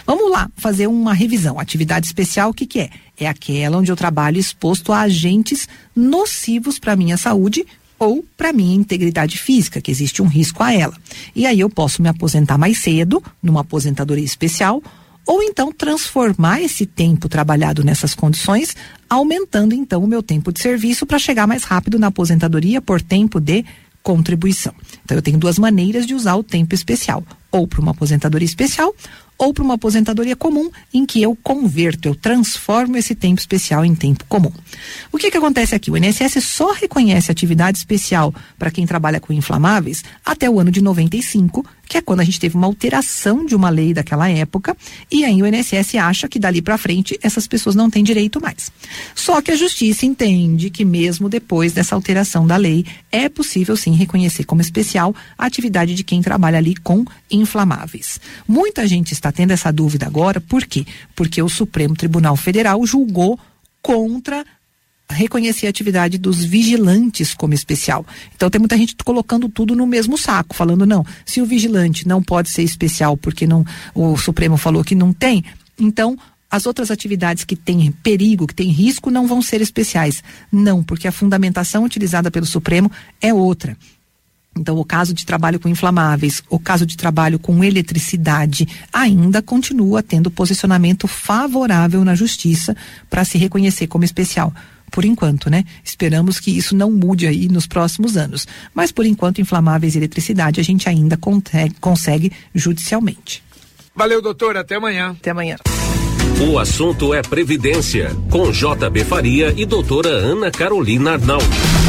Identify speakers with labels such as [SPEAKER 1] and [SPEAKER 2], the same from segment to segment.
[SPEAKER 1] Vamos lá, fazer uma revisão. Atividade especial, o que é? É aquela onde eu trabalho exposto a agentes nocivos para minha saúde ou para minha integridade física, que existe um risco a ela. E aí eu posso me aposentar mais cedo, numa aposentadoria especial, ou então transformar esse tempo trabalhado nessas condições, aumentando então o meu tempo de serviço para chegar mais rápido na aposentadoria por tempo de contribuição. Então eu tenho duas maneiras de usar o tempo especial, ou para uma aposentadoria especial, ou para uma aposentadoria comum, em que eu converto, eu transformo esse tempo especial em tempo comum. O que acontece aqui? O INSS só reconhece atividade especial para quem trabalha com inflamáveis até o ano de 95, que é quando a gente teve uma alteração de uma lei daquela época, e aí o INSS acha que dali para frente essas pessoas não têm direito mais. Só que a Justiça entende que mesmo depois dessa alteração da lei, é possível sim reconhecer como especial a atividade de quem trabalha ali com inflamáveis. Muita gente está tendo essa dúvida agora, por quê? Porque o Supremo Tribunal Federal julgou contra reconhecer a atividade dos vigilantes como especial. Então tem muita gente colocando tudo no mesmo saco, falando não, se o vigilante não pode ser especial porque não, o Supremo falou que não tem, então as outras atividades que têm perigo, que têm risco, não vão ser especiais. Não, porque a fundamentação utilizada pelo Supremo é outra. Então, o caso de trabalho com inflamáveis, o caso de trabalho com eletricidade, ainda continua tendo posicionamento favorável na Justiça para se reconhecer como especial. Por enquanto, né? Esperamos que isso não mude aí nos próximos anos. Mas, por enquanto, inflamáveis e eletricidade a gente ainda consegue judicialmente.
[SPEAKER 2] Valeu, doutor. Até amanhã.
[SPEAKER 1] Até amanhã.
[SPEAKER 3] O assunto é Previdência, com J.B. Faria e doutora Ana Carolina Arnaldo.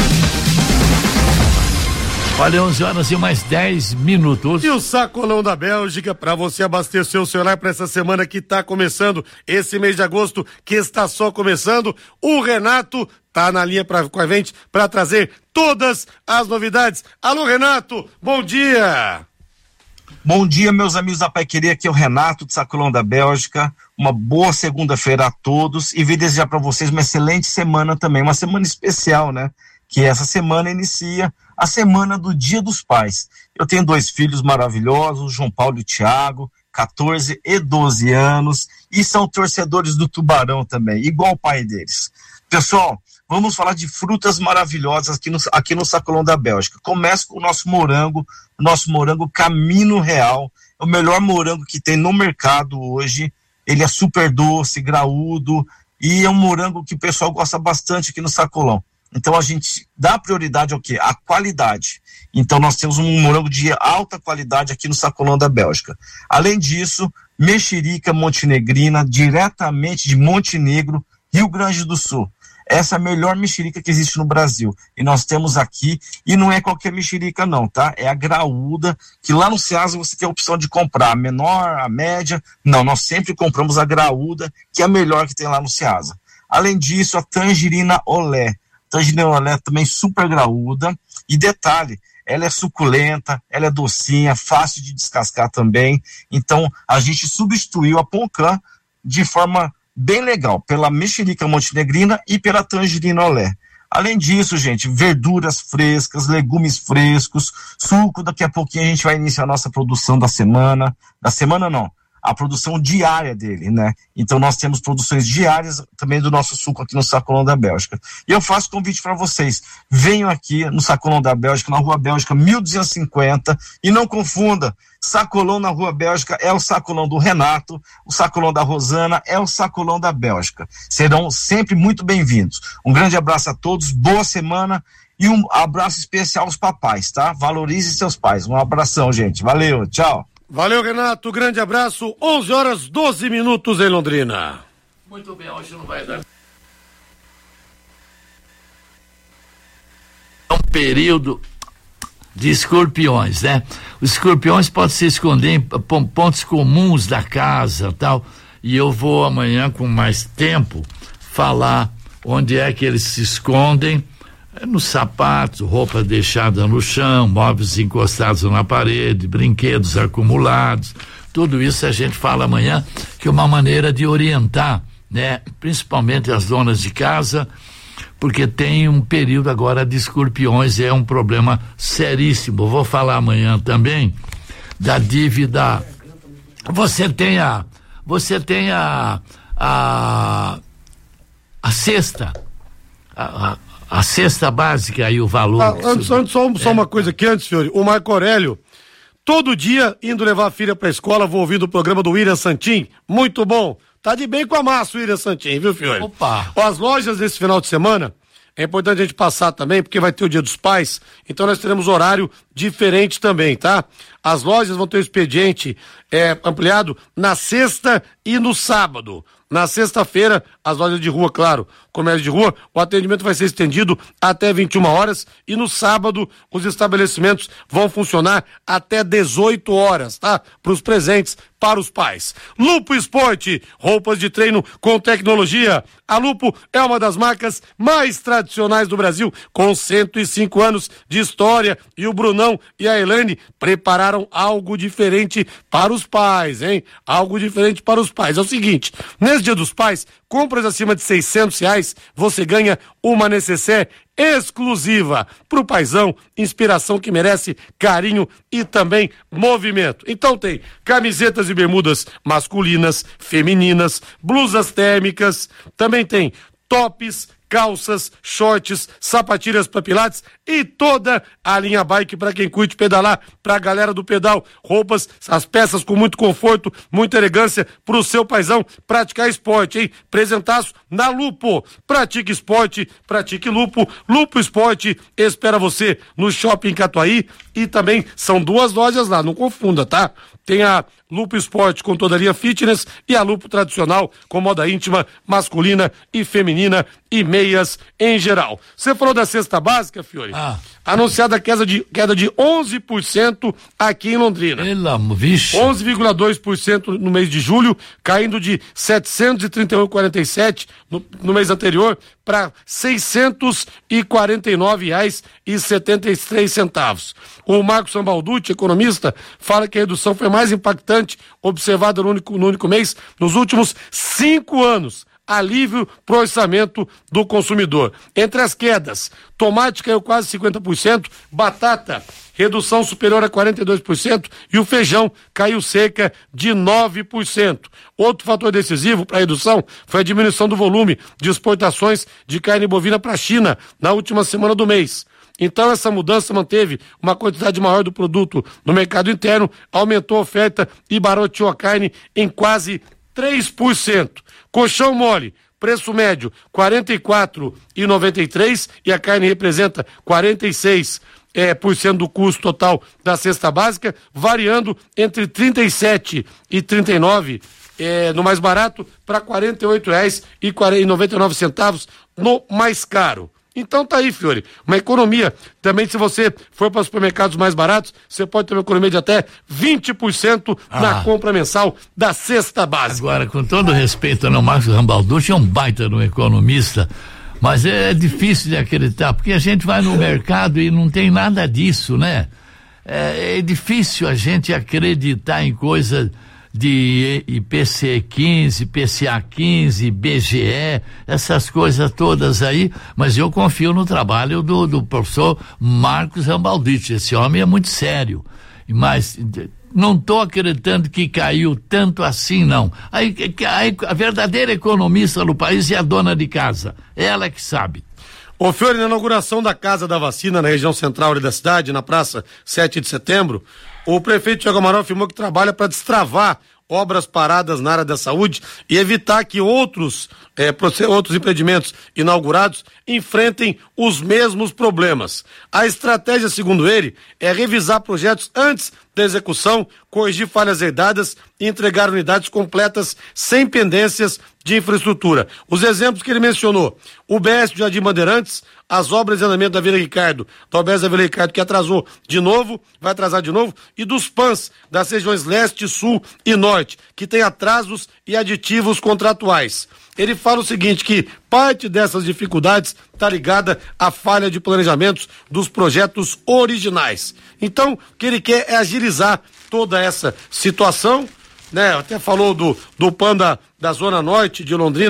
[SPEAKER 4] Olha, 11 horas e mais 10 minutos.
[SPEAKER 5] E o Sacolão da Bélgica, para você abastecer o celular para essa semana que está começando, esse mês de agosto que está só começando, o Renato tá na linha com a gente para trazer todas as novidades. Alô, Renato, bom dia!
[SPEAKER 6] Bom dia, meus amigos da Paiqueria, aqui é o Renato do Sacolão da Bélgica. Uma boa segunda-feira a todos e vim desejar para vocês uma excelente semana também, uma semana especial, né? Que essa semana inicia a semana do Dia dos Pais. Eu tenho 2 filhos maravilhosos, João Paulo e Thiago, 14 e 12 anos, e são torcedores do Tubarão também, igual o pai deles. Pessoal, vamos falar de frutas maravilhosas aqui no Sacolão da Bélgica. Começa com o nosso morango Camino Real, é o melhor morango que tem no mercado hoje. Ele é super doce, graúdo, e é um morango que o pessoal gosta bastante aqui no Sacolão. Então a gente dá prioridade ao quê? A qualidade. Então nós temos um morango de alta qualidade aqui no Sacolão da Bélgica. Além disso, mexerica montenegrina, diretamente de Montenegro, Rio Grande do Sul. Essa é a melhor mexerica que existe no Brasil. E nós temos aqui, e não é qualquer mexerica não, tá? É a graúda, que lá no Ceasa você tem a opção de comprar a menor, a média. Não, nós sempre compramos a graúda, que é a melhor que tem lá no Ceasa. Além disso, a tangerina olé. Tangerina olé também super graúda. E detalhe, ela é suculenta, ela é docinha, fácil de descascar também. Então, a gente substituiu a Poncã de forma bem legal, pela mexerica montenegrina e pela tangerina olé. Além disso, gente, verduras frescas, legumes frescos, suco. Daqui a pouquinho a gente vai iniciar a nossa produção da semana não, a produção diária dele, né? Então nós temos produções diárias também do nosso suco aqui no Sacolão da Bélgica. E eu faço convite para vocês, venham aqui no Sacolão da Bélgica, na Rua Bélgica 1250, e não confunda, Sacolão na Rua Bélgica é o Sacolão do Renato, o Sacolão da Rosana é o Sacolão da Bélgica. Serão sempre muito bem-vindos. Um grande abraço a todos, boa semana e um abraço especial aos papais, tá? Valorize seus pais. Um abração, gente. Valeu, tchau.
[SPEAKER 5] Valeu, Renato, grande abraço. 11 horas 12 minutos em Londrina.
[SPEAKER 4] Muito bem, hoje não vai dar. É um período de escorpiões, né? Os escorpiões podem se esconder em pontos comuns da casa, tal, e eu vou amanhã com mais tempo falar onde é que eles se escondem. Nos sapatos, roupa deixada no chão, móveis encostados na parede, brinquedos acumulados, tudo isso a gente fala amanhã, que é uma maneira de orientar, né? Principalmente as donas de casa, porque tem um período agora de escorpiões, é um problema seríssimo. Vou falar amanhã também da dívida. Você tem você tem a cesta, a cesta básica e o valor.
[SPEAKER 5] Antes, só uma coisa aqui antes, Fiore. O Marco Aurélio, todo dia indo levar a filha pra escola, vou ouvindo o programa do William Santin. Muito bom. Tá de bem com a massa o William Santin, viu, Fiore?
[SPEAKER 4] Opa!
[SPEAKER 5] As lojas nesse final de semana, é importante a gente passar também, porque vai ter o Dia dos Pais, então nós teremos horário diferente também, tá? As lojas vão ter o expediente ampliado na sexta e no sábado. Na sexta-feira, as lojas de rua, claro, comércio de rua, o atendimento vai ser estendido até 21 horas e no sábado os estabelecimentos vão funcionar até 18 horas, tá? Para os presentes, para os pais. Lupo Esporte, roupas de treino com tecnologia. A Lupo é uma das marcas mais tradicionais do Brasil, com 105 anos de história, e o Brunão e a Elaine prepararam algo diferente para os pais, hein? Algo diferente para os pais. É o seguinte, nesse Dia dos Pais, compras acima de R$600, você ganha uma necessaire exclusiva pro paizão, inspiração que merece carinho e também movimento. Então tem camisetas e bermudas masculinas, femininas, blusas térmicas, também tem tops, calças, shorts, sapatilhas para pilates e toda a linha bike para quem curte pedalar, pra galera do pedal, roupas, as peças com muito conforto, muita elegância pro seu paizão praticar esporte, hein? Presentaço na Lupo. Pratique esporte, pratique Lupo. Lupo Esporte espera você no Shopping Catuaí e também são duas lojas lá, não confunda, tá? Tem a Lupo Esporte com toda a linha fitness e a Lupo tradicional com moda íntima, masculina e feminina e meias em geral. Você falou da cesta básica, Fiore? Anunciada a queda de 11% aqui em Londrina. 11,2% no mês de julho, caindo de R$ 731,47 no mês anterior para R$ 649,73. O Marcos Sambalducci, economista, fala que a redução foi mais impactante observada no único mês nos últimos 5 anos. Alívio pro orçamento do consumidor. Entre as quedas, tomate caiu quase 50%, batata, redução superior a 42% e o feijão caiu cerca de 9%. Outro fator decisivo para a redução foi a diminuição do volume de exportações de carne bovina para a China na última semana do mês. Então essa mudança manteve uma quantidade maior do produto no mercado interno, aumentou a oferta e barateou a carne em quase 3%. Colchão mole, preço médio R$ 44,93 e a carne representa 46% do custo total da cesta básica, variando entre 37 e 39 no mais barato para R$ 48,99 no mais caro. Então tá aí, Fiore, uma economia. Também, se você for para os supermercados mais baratos, você pode ter uma economia de até 20% na compra mensal da cesta básica.
[SPEAKER 4] Agora, com todo respeito ao Marcos Sambalducci, é um baita no economista, mas é difícil de acreditar, porque a gente vai no mercado e não tem nada disso, né? É difícil a gente acreditar em coisa de IPC 15, PCA 15, BGE, essas coisas todas aí, mas eu confio no trabalho do professor Marcos Sambalducci. Esse homem é muito sério, mas não estou acreditando que caiu tanto assim, não. A verdadeira economista do país é a dona de casa, ela que sabe.
[SPEAKER 5] Ô, Fiore, na inauguração da Casa da Vacina na região central da cidade, na Praça 7 de Setembro, o prefeito Thiago Amaral afirmou que trabalha para destravar obras paradas na área da saúde e evitar que outros empreendimentos inaugurados enfrentem os mesmos problemas. A estratégia, segundo ele, é revisar projetos antes da execução, corrigir falhas herdadas e entregar unidades completas sem pendências de infraestrutura. Os exemplos que ele mencionou: o BS do Jardim Bandeirantes, as obras de andamento da Vila Ricardo, da UBS da Vila Ricardo, que atrasou de novo, vai atrasar de novo, e dos PANs das regiões Leste, Sul e Norte, que tem atrasos e aditivos contratuais. Ele fala o seguinte, que parte dessas dificuldades está ligada à falha de planejamentos dos projetos originais. Então, o que ele quer é agilizar toda essa situação, né? Até falou do PAN da Zona Norte de Londrina,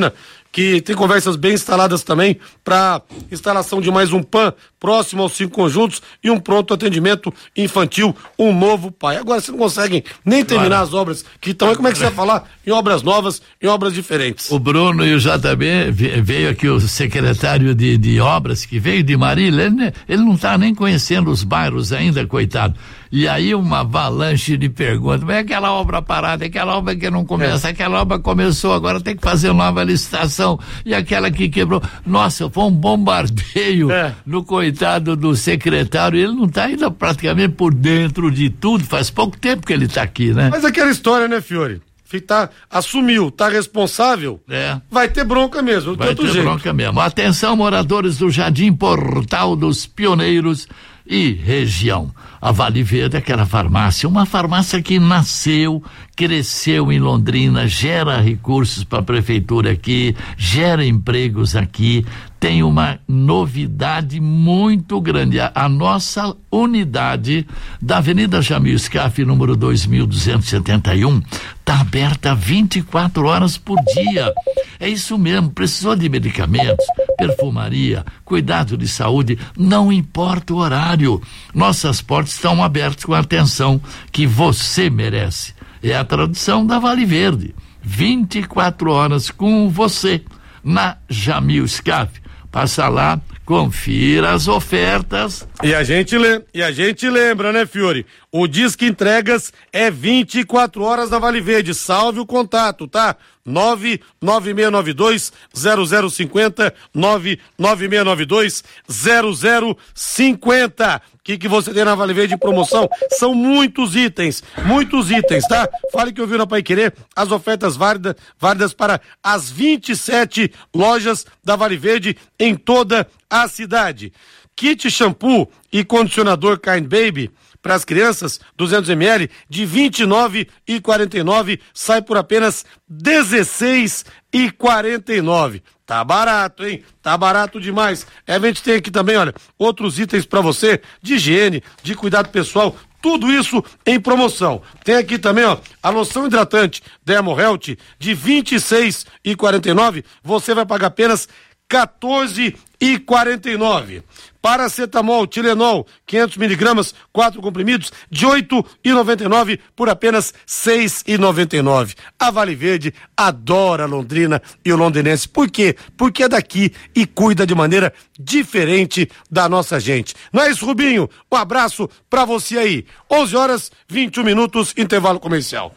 [SPEAKER 5] que tem conversas bem instaladas também para instalação de mais um PAN próximo aos 5 conjuntos e um pronto atendimento infantil, um novo pai. Agora vocês não conseguem nem terminar as obras que estão aí, como é que você vai falar em obras novas, em obras diferentes?
[SPEAKER 4] O Bruno e o JB, veio aqui o secretário de obras que veio de Marília, ele não tá nem conhecendo os bairros ainda, coitado. E aí uma avalanche de perguntas, mas é aquela obra parada, aquela obra que não começa, aquela obra começou, agora tem que fazer nova licitação, e aquela que quebrou. Nossa, foi um bombardeio no coitado do secretário, ele não tá ainda praticamente por dentro de tudo, faz pouco tempo que ele tá aqui, né?
[SPEAKER 5] Mas aquela história, né, Fiore? Assumiu, tá responsável, vai ter bronca mesmo,
[SPEAKER 4] vai ter bronca mesmo. Atenção, moradores do Jardim Portal dos Pioneiros e região. A Vale Verde é aquela farmácia, uma farmácia que nasceu, cresceu em Londrina, gera recursos para a prefeitura aqui, gera empregos aqui, tem uma novidade muito grande. A nossa unidade da Avenida Jamil Scaff, número 2271, está aberta 24 horas por dia. É isso mesmo, precisou de medicamentos, perfumaria, cuidado de saúde, não importa o horário. Nossas portas estão abertas com a atenção que você merece. É a tradição da Vale Verde. 24 horas com você na Jamil Scaff. Passa lá, confira as ofertas.
[SPEAKER 5] E a gente lembra, né, Fiore? O Disque Entregas é 24 horas na Vale Verde. Salve o contato, tá? 99692-0050, 99692-0050. O que você tem na Vale Verde de promoção? São muitos itens, tá? Fale que ouviu na Paiquerê, as ofertas válidas para as 27 lojas da Vale Verde em toda a cidade. Kit shampoo e condicionador Kind Baby para as crianças, 200 ml, de R$29,49, sai por apenas R$16,49. Tá barato, hein? Tá barato demais. A gente tem aqui também, olha, outros itens para você, de higiene, de cuidado pessoal, tudo isso em promoção. Tem aqui também, ó, a loção hidratante Dermo Health de R$26,49, você vai pagar apenas R$14,49. Paracetamol, Tilenol, 500 miligramas, 4 comprimidos, de R$8,99 por apenas R$6,99. A Vale Verde adora Londrina e o londrinense. Por quê? Porque é daqui e cuida de maneira diferente da nossa gente. Não é isso, Rubinho? Um abraço pra você aí. 11h21, intervalo comercial.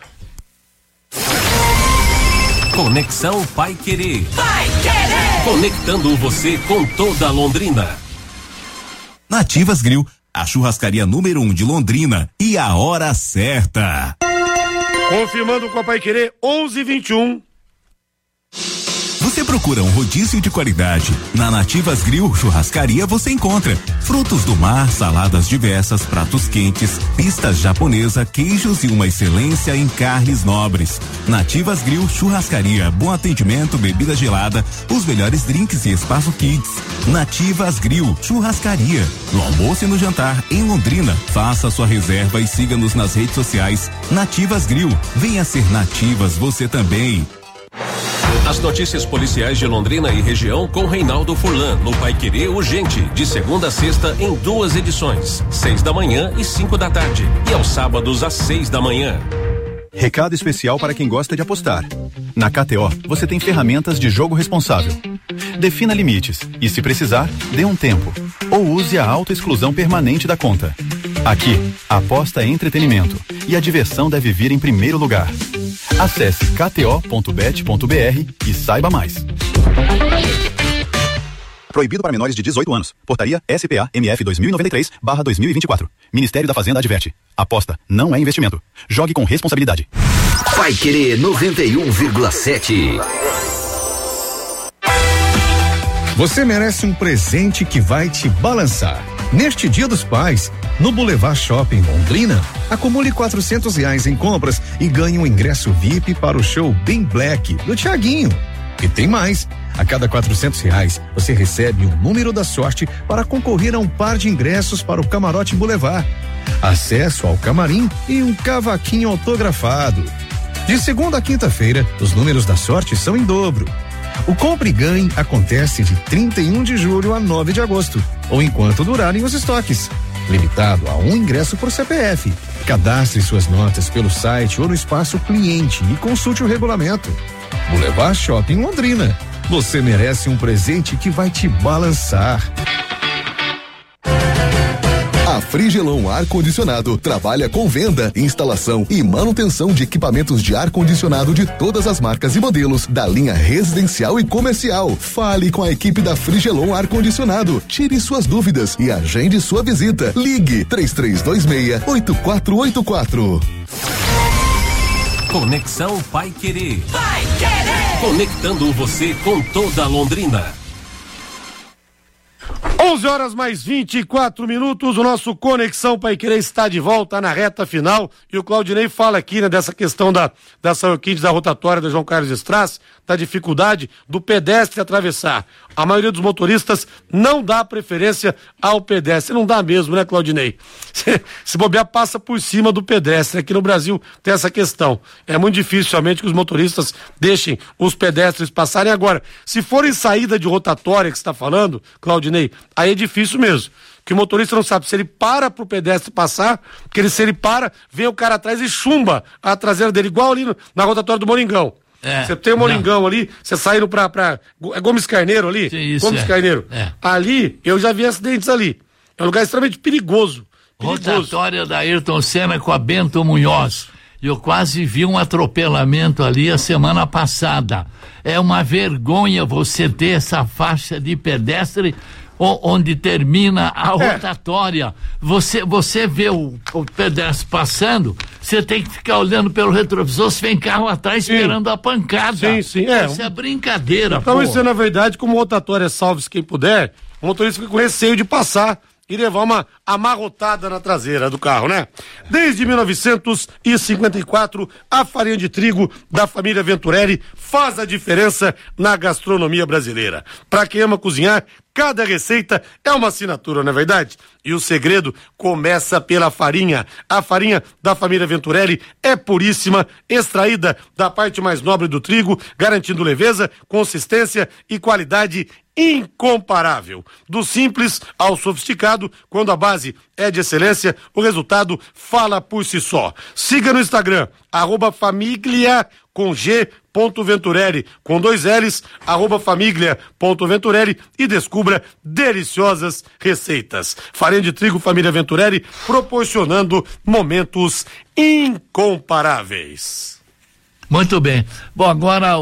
[SPEAKER 3] Conexão Paiquerê. Conectando você com toda a Londrina.
[SPEAKER 7] Nativas Grill, a churrascaria número 1 de Londrina e a hora certa.
[SPEAKER 5] Confirmando com a Paiquerê, 11h21.
[SPEAKER 7] Você procura um rodízio de qualidade. Na Nativas Grill Churrascaria você encontra frutos do mar, saladas diversas, pratos quentes, pistas japonesa, queijos e uma excelência em carnes nobres. Nativas Grill Churrascaria, bom atendimento, bebida gelada, os melhores drinks e espaço kids. Nativas Grill Churrascaria, no almoço e no jantar em Londrina. Faça sua reserva e siga-nos nas redes sociais. Nativas Grill, venha ser Nativas você também.
[SPEAKER 3] As notícias policiais de Londrina e região com Reinaldo Furlan, no Paiquerê Urgente, de segunda a sexta em 2 edições, 6 da manhã e 5 da tarde, e aos sábados às 6 da manhã.
[SPEAKER 8] Recado especial para quem gosta de apostar. Na KTO, você tem ferramentas de jogo responsável. Defina limites e, se precisar, dê um tempo. Ou use a autoexclusão permanente da conta. Aqui, a aposta é entretenimento e a diversão deve vir em primeiro lugar. Acesse kto.bet.br e saiba mais. Proibido para menores de 18 anos. Portaria SPA MF 2093/2024. Ministério da Fazenda adverte. Aposta não é investimento. Jogue com responsabilidade.
[SPEAKER 9] Paiquerê 91,7.
[SPEAKER 10] Você merece um presente que vai te balançar. Neste Dia dos Pais, no Boulevard Shopping Londrina, acumule R$400 em compras e ganhe um ingresso VIP para o show Bem Black do Thiaguinho. E tem mais. A cada R$400 você recebe um número da sorte para concorrer a um par de ingressos para o Camarote Boulevard, acesso ao camarim e um cavaquinho autografado. De segunda a quinta-feira, os números da sorte são em dobro. O Compre e Ganhe acontece de 31 de julho a 9 de agosto, ou enquanto durarem os estoques. Limitado a 1 ingresso por CPF. Cadastre suas notas pelo site ou no espaço cliente e consulte o regulamento. Boulevard Shopping Londrina. Você merece um presente que vai te balançar.
[SPEAKER 11] A Frigelon Ar-Condicionado trabalha com venda, instalação e manutenção de equipamentos de ar-condicionado de todas as marcas e modelos da linha residencial e comercial. Fale com a equipe da Frigelon Ar-Condicionado. Tire suas dúvidas e agende sua visita. Ligue 3326-8484.
[SPEAKER 3] Conexão Pai Querer. Pai Querer. Conectando você com toda Londrina.
[SPEAKER 5] 11h mais 24, o nosso Conexão Pai Querer está de volta na reta final e o Claudinei fala aqui, né, dessa questão da São-Euquídeos, da rotatória da João Carlos Strass, da dificuldade do pedestre atravessar. A maioria dos motoristas não dá preferência ao pedestre, não dá mesmo, né, Claudinei? Se bobear, passa por cima do pedestre. Aqui no Brasil tem essa questão. É muito difícil somente que os motoristas deixem os pedestres passarem. Agora, se for em saída de rotatória que você está falando, Claudinei, aí é difícil mesmo. Que o motorista não sabe se ele para pro pedestre passar, porque se ele para, vem o cara atrás e chumba a traseira dele, igual ali na rotatória do Moringão. Você tem o Moringão ali, você saindo pra Gomes Carneiro ali? Sim, isso Gomes Carneiro. Ali, eu já vi acidentes ali. É um lugar extremamente perigoso.
[SPEAKER 4] Rotatória da Ayrton Senna com a Bento Munhoz. Eu quase vi um atropelamento ali a semana passada. É uma vergonha você ter essa faixa de pedestre onde termina a rotatória. Você vê o pedestre passando, você tem que ficar olhando pelo retrovisor, se vem carro atrás esperando a pancada. Sim. Isso é brincadeira,
[SPEAKER 5] então, isso é, na verdade, como rotatória salve-se quem puder, o motorista fica com receio de passar e levar uma amarrotada na traseira do carro, né? Desde 1954, a farinha de trigo da família Venturelli faz a diferença na gastronomia brasileira. Para quem ama cozinhar, cada receita é uma assinatura, não é verdade? E o segredo começa pela farinha. A farinha da família Venturelli é puríssima, extraída da parte mais nobre do trigo, garantindo leveza, consistência e qualidade incomparável. Do simples ao sofisticado, quando a base é de excelência, o resultado fala por si só. Siga no Instagram, @famiglia com G.Venturelli, com 2 L's, @famiglia.venturelli e descubra deliciosas receitas. Farinha de trigo família Venturelli, proporcionando momentos incomparáveis.
[SPEAKER 4] Muito bem. Bom, agora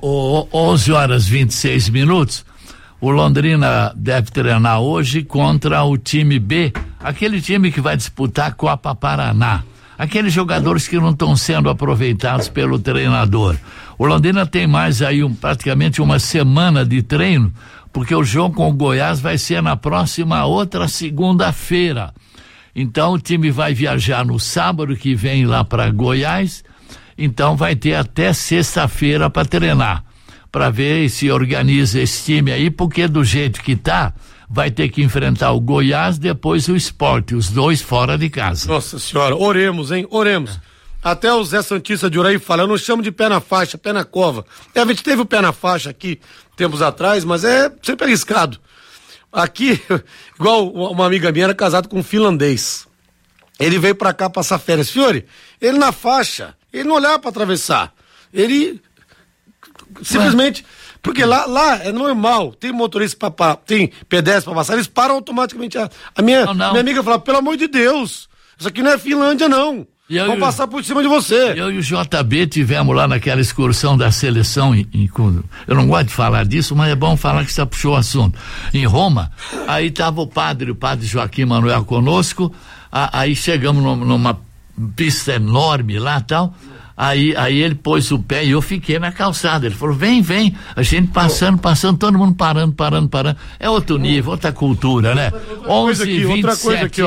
[SPEAKER 4] 11h26. O Londrina deve treinar hoje contra o time B, aquele time que vai disputar a Copa Paraná. Aqueles jogadores que não estão sendo aproveitados pelo treinador. O Londrina tem mais aí praticamente uma semana de treino, porque o jogo com o Goiás vai ser na próxima outra segunda-feira. Então o time vai viajar no sábado que vem lá para Goiás, então vai ter até sexta-feira para treinar, para ver se organiza esse time aí, porque do jeito que tá, vai ter que enfrentar o Goiás, depois o Sport, os dois fora de casa.
[SPEAKER 5] Nossa senhora, oremos, hein? Oremos. Até o Zé Santista de Uraí fala, eu não chamo de pé na faixa, pé na cova. A gente teve o pé na faixa aqui tempos atrás, mas é sempre arriscado. Aqui, igual uma amiga minha era casada com um finlandês. Ele veio pra cá passar férias. Fiore, ele na faixa, ele não olhava pra atravessar. Ele simplesmente, porque lá é normal, tem motorista tem pedestre pra passar, eles param automaticamente. A minha amiga fala, pelo amor de Deus, isso aqui não é Finlândia não, vão passar por cima de você.
[SPEAKER 4] Eu e o JB tivemos lá naquela excursão da seleção, eu não gosto de falar disso, mas é bom falar que você puxou o assunto, em Roma. Aí tava o padre Joaquim Manuel conosco, aí chegamos numa pista enorme lá e tal. Aí ele pôs o pé e eu fiquei na calçada. Ele falou, vem, a gente passando, todo mundo parando. É outro nível, outra cultura, né?
[SPEAKER 5] Outra coisa aqui, ó.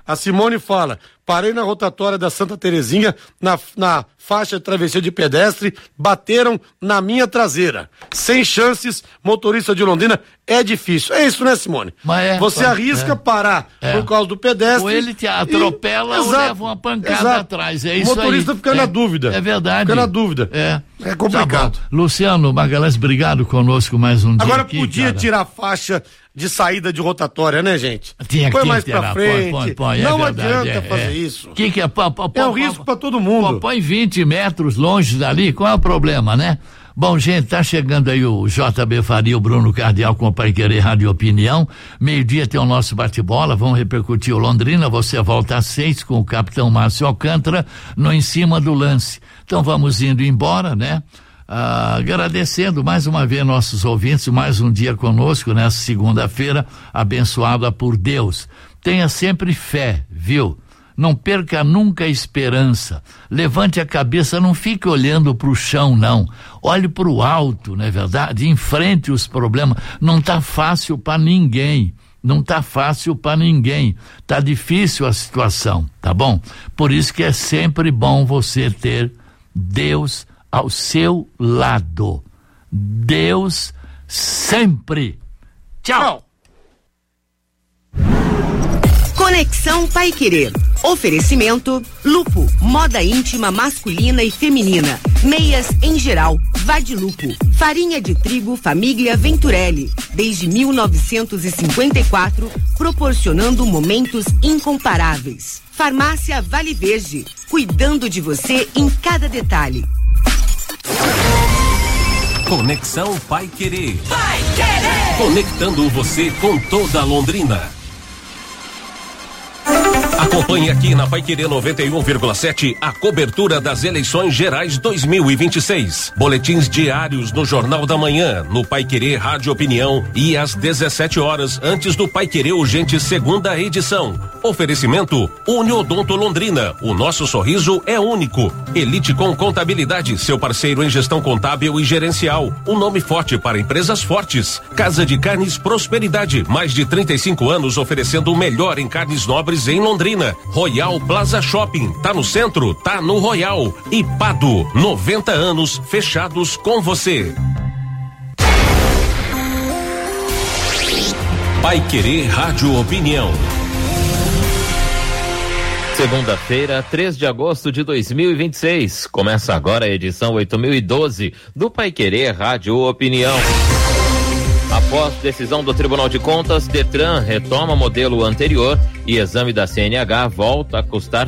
[SPEAKER 5] A Simone fala: parei na rotatória da Santa Terezinha, na faixa de travessia de pedestre, bateram na minha traseira. Sem chances, motorista de Londrina, é difícil. É isso, né, Simone? Você arrisca parar por causa do pedestre.
[SPEAKER 4] Ou ele te atropela ou leva uma pancada atrás. É isso aí.
[SPEAKER 5] O motorista fica na dúvida.
[SPEAKER 4] É verdade.
[SPEAKER 5] Fica na dúvida. É complicado.
[SPEAKER 4] Tá, Luciano Magalhães, obrigado conosco mais um dia.
[SPEAKER 5] Agora
[SPEAKER 4] aqui,
[SPEAKER 5] podia
[SPEAKER 4] cara.
[SPEAKER 5] tirar a faixa de saída de rotatória, né, gente?
[SPEAKER 4] Põe
[SPEAKER 5] mais pra frente.
[SPEAKER 4] Põe,
[SPEAKER 5] não
[SPEAKER 4] verdade,
[SPEAKER 5] adianta fazer isso.
[SPEAKER 4] Que
[SPEAKER 5] é um risco pra todo mundo.
[SPEAKER 4] Põe 20 metros longe dali, qual é o problema, né? Bom, gente, tá chegando aí o JB Faria, o Bruno Cardial com o Pai Querer Rádio Opinião. Meio-dia tem o nosso bate-bola, vamos repercutir o Londrina, você volta às 6 com o capitão Márcio Alcântara no Em Cima do Lance. Então vamos indo embora, né? Agradecendo mais uma vez nossos ouvintes, mais um dia conosco nessa segunda-feira, abençoada por Deus. Tenha sempre fé, viu? Não perca nunca a esperança. Levante a cabeça, não fique olhando para o chão, não. Olhe para o alto, não é verdade? Enfrente os problemas. Não tá fácil para ninguém. Não tá fácil para ninguém. Tá difícil a situação, tá bom? Por isso que é sempre bom você ter Deus ao seu lado. Deus sempre. Tchau.
[SPEAKER 12] Conexão Pai Querer. Oferecimento Lupo, moda íntima masculina e feminina. Meias em geral, Vadilupo. Farinha de trigo Família Venturelli. Desde 1954, proporcionando momentos incomparáveis. Farmácia Vale Verde, cuidando de você em cada detalhe.
[SPEAKER 3] Conexão Pai Querer.
[SPEAKER 12] Pai Querer!
[SPEAKER 3] Conectando você com toda a Londrina. Acompanhe aqui na Paiquerê 91,7 a cobertura das eleições gerais 2026. Boletins diários no Jornal da Manhã, no Paiquerê Rádio Opinião e às 17 horas antes do Paiquerê Urgente segunda edição. Oferecimento Uniodonto Londrina. O nosso sorriso é único. Elite com Contabilidade, seu parceiro em gestão contábil e gerencial. Um nome forte para empresas fortes. Casa de Carnes Prosperidade. Mais de 35 anos oferecendo o melhor em carnes nobres em Londrina. Royal Plaza Shopping, tá no centro, tá no Royal. E Pado, 90 anos fechados com você. Paiquerê Rádio Opinião.
[SPEAKER 13] Segunda-feira, 3 de agosto de 2026. Começa agora a edição 8012 do Paiquerê Rádio Opinião. Após decisão do Tribunal de Contas, Detran retoma modelo anterior e exame da CNH volta a custar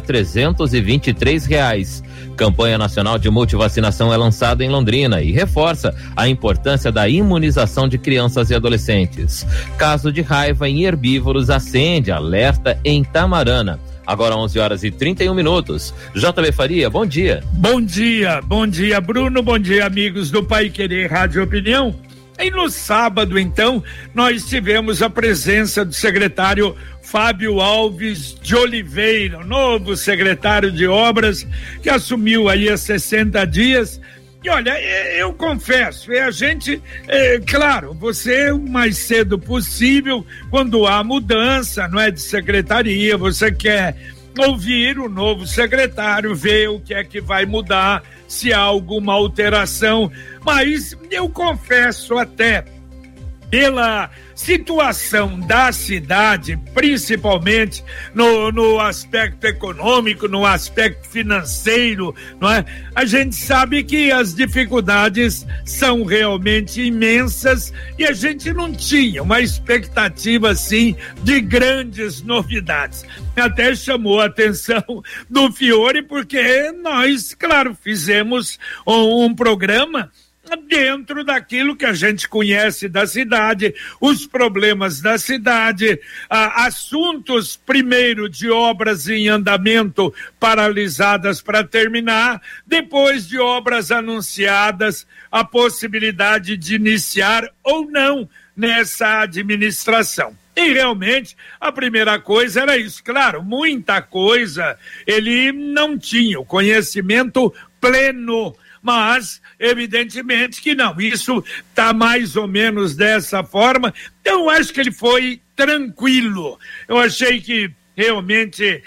[SPEAKER 13] R$323. Campanha Nacional de Multivacinação é lançada em Londrina e reforça a importância da imunização de crianças e adolescentes. Caso de raiva em herbívoros acende alerta em Tamarana. Agora 11h31. JB Faria, bom dia.
[SPEAKER 2] Bom dia, Bruno, bom dia, amigos do Paiquerê Rádio Opinião. E no sábado, então, nós tivemos a presença do secretário Fábio Alves de Oliveira, novo secretário de obras, que assumiu aí há 60 dias. E olha, eu confesso, a gente, claro, você o mais cedo possível, quando há mudança, não é, de secretaria, você quer ouvir o novo secretário, ver o que é que vai mudar, se há alguma alteração, mas eu confesso até, pela situação da cidade, principalmente no aspecto econômico, no aspecto financeiro, não é? A gente sabe que as dificuldades são realmente imensas e a gente não tinha uma expectativa assim de grandes novidades. Até chamou a atenção do Fiore porque nós, claro, fizemos um programa dentro daquilo que a gente conhece da cidade, os problemas da cidade, assuntos primeiro de obras em andamento paralisadas para terminar, depois de obras anunciadas, a possibilidade de iniciar ou não nessa administração. E realmente a primeira coisa era isso, claro, muita coisa ele não tinha o conhecimento pleno, mas evidentemente que não, isso está mais ou menos dessa forma. Então eu acho que ele foi tranquilo, eu achei que realmente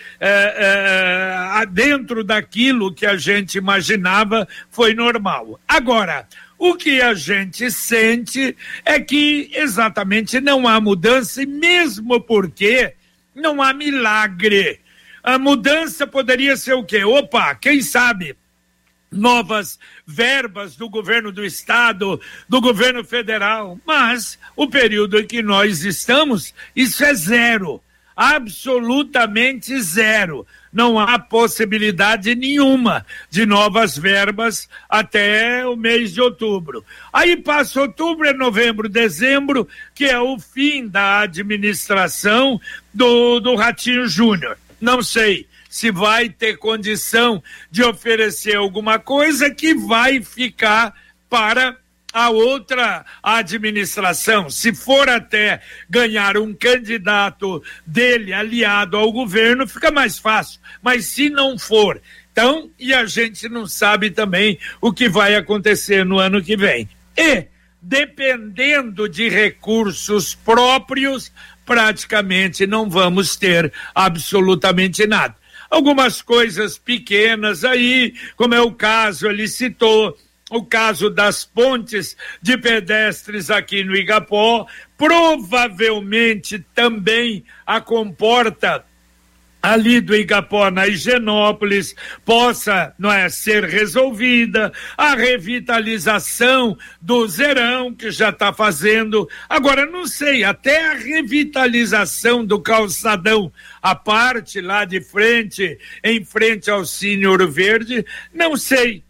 [SPEAKER 2] dentro daquilo que a gente imaginava foi normal. Agora, o que a gente sente é que exatamente não há mudança, e mesmo porque não há milagre. A mudança poderia ser o quê? Opa, quem sabe novas verbas do governo do estado, do governo federal, mas o período em que nós estamos, isso é zero, absolutamente zero. Não há possibilidade nenhuma de novas verbas até o mês de outubro. Aí passa outubro, novembro, dezembro, que é o fim da administração do Ratinho Júnior. Não sei se vai ter condição de oferecer alguma coisa que vai ficar para a outra administração. Se for até ganhar um candidato dele aliado ao governo, fica mais fácil. Mas se não for, então, e a gente não sabe também o que vai acontecer no ano que vem. E, dependendo de recursos próprios, praticamente não vamos ter absolutamente nada. Algumas coisas pequenas aí, como é o caso, ele citou, o caso das pontes de pedestres aqui no Igapó, provavelmente também a comporta ali do Igapó, na Higienópolis, possa, ser resolvida, a revitalização do Zerão, que já está fazendo, agora não sei, até a revitalização do calçadão, a parte lá de frente, em frente ao Cine Ouro Verde, não sei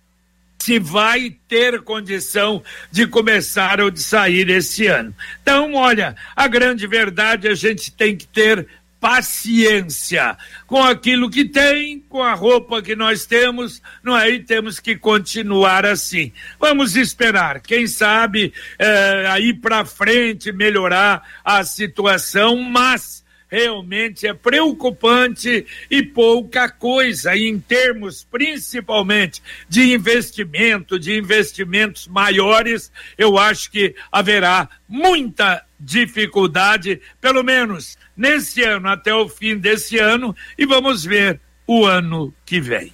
[SPEAKER 2] se vai ter condição de começar ou de sair esse ano. Então, olha, a grande verdade, a gente tem que ter paciência com aquilo que tem, com a roupa que nós temos, não é? E temos que continuar assim. Vamos esperar, quem sabe aí para frente melhorar a situação, mas realmente é preocupante e pouca coisa em termos principalmente de investimento, de investimentos maiores. Eu acho que haverá muita dificuldade, pelo menos nesse ano, até o fim desse ano, e vamos ver o ano que vem.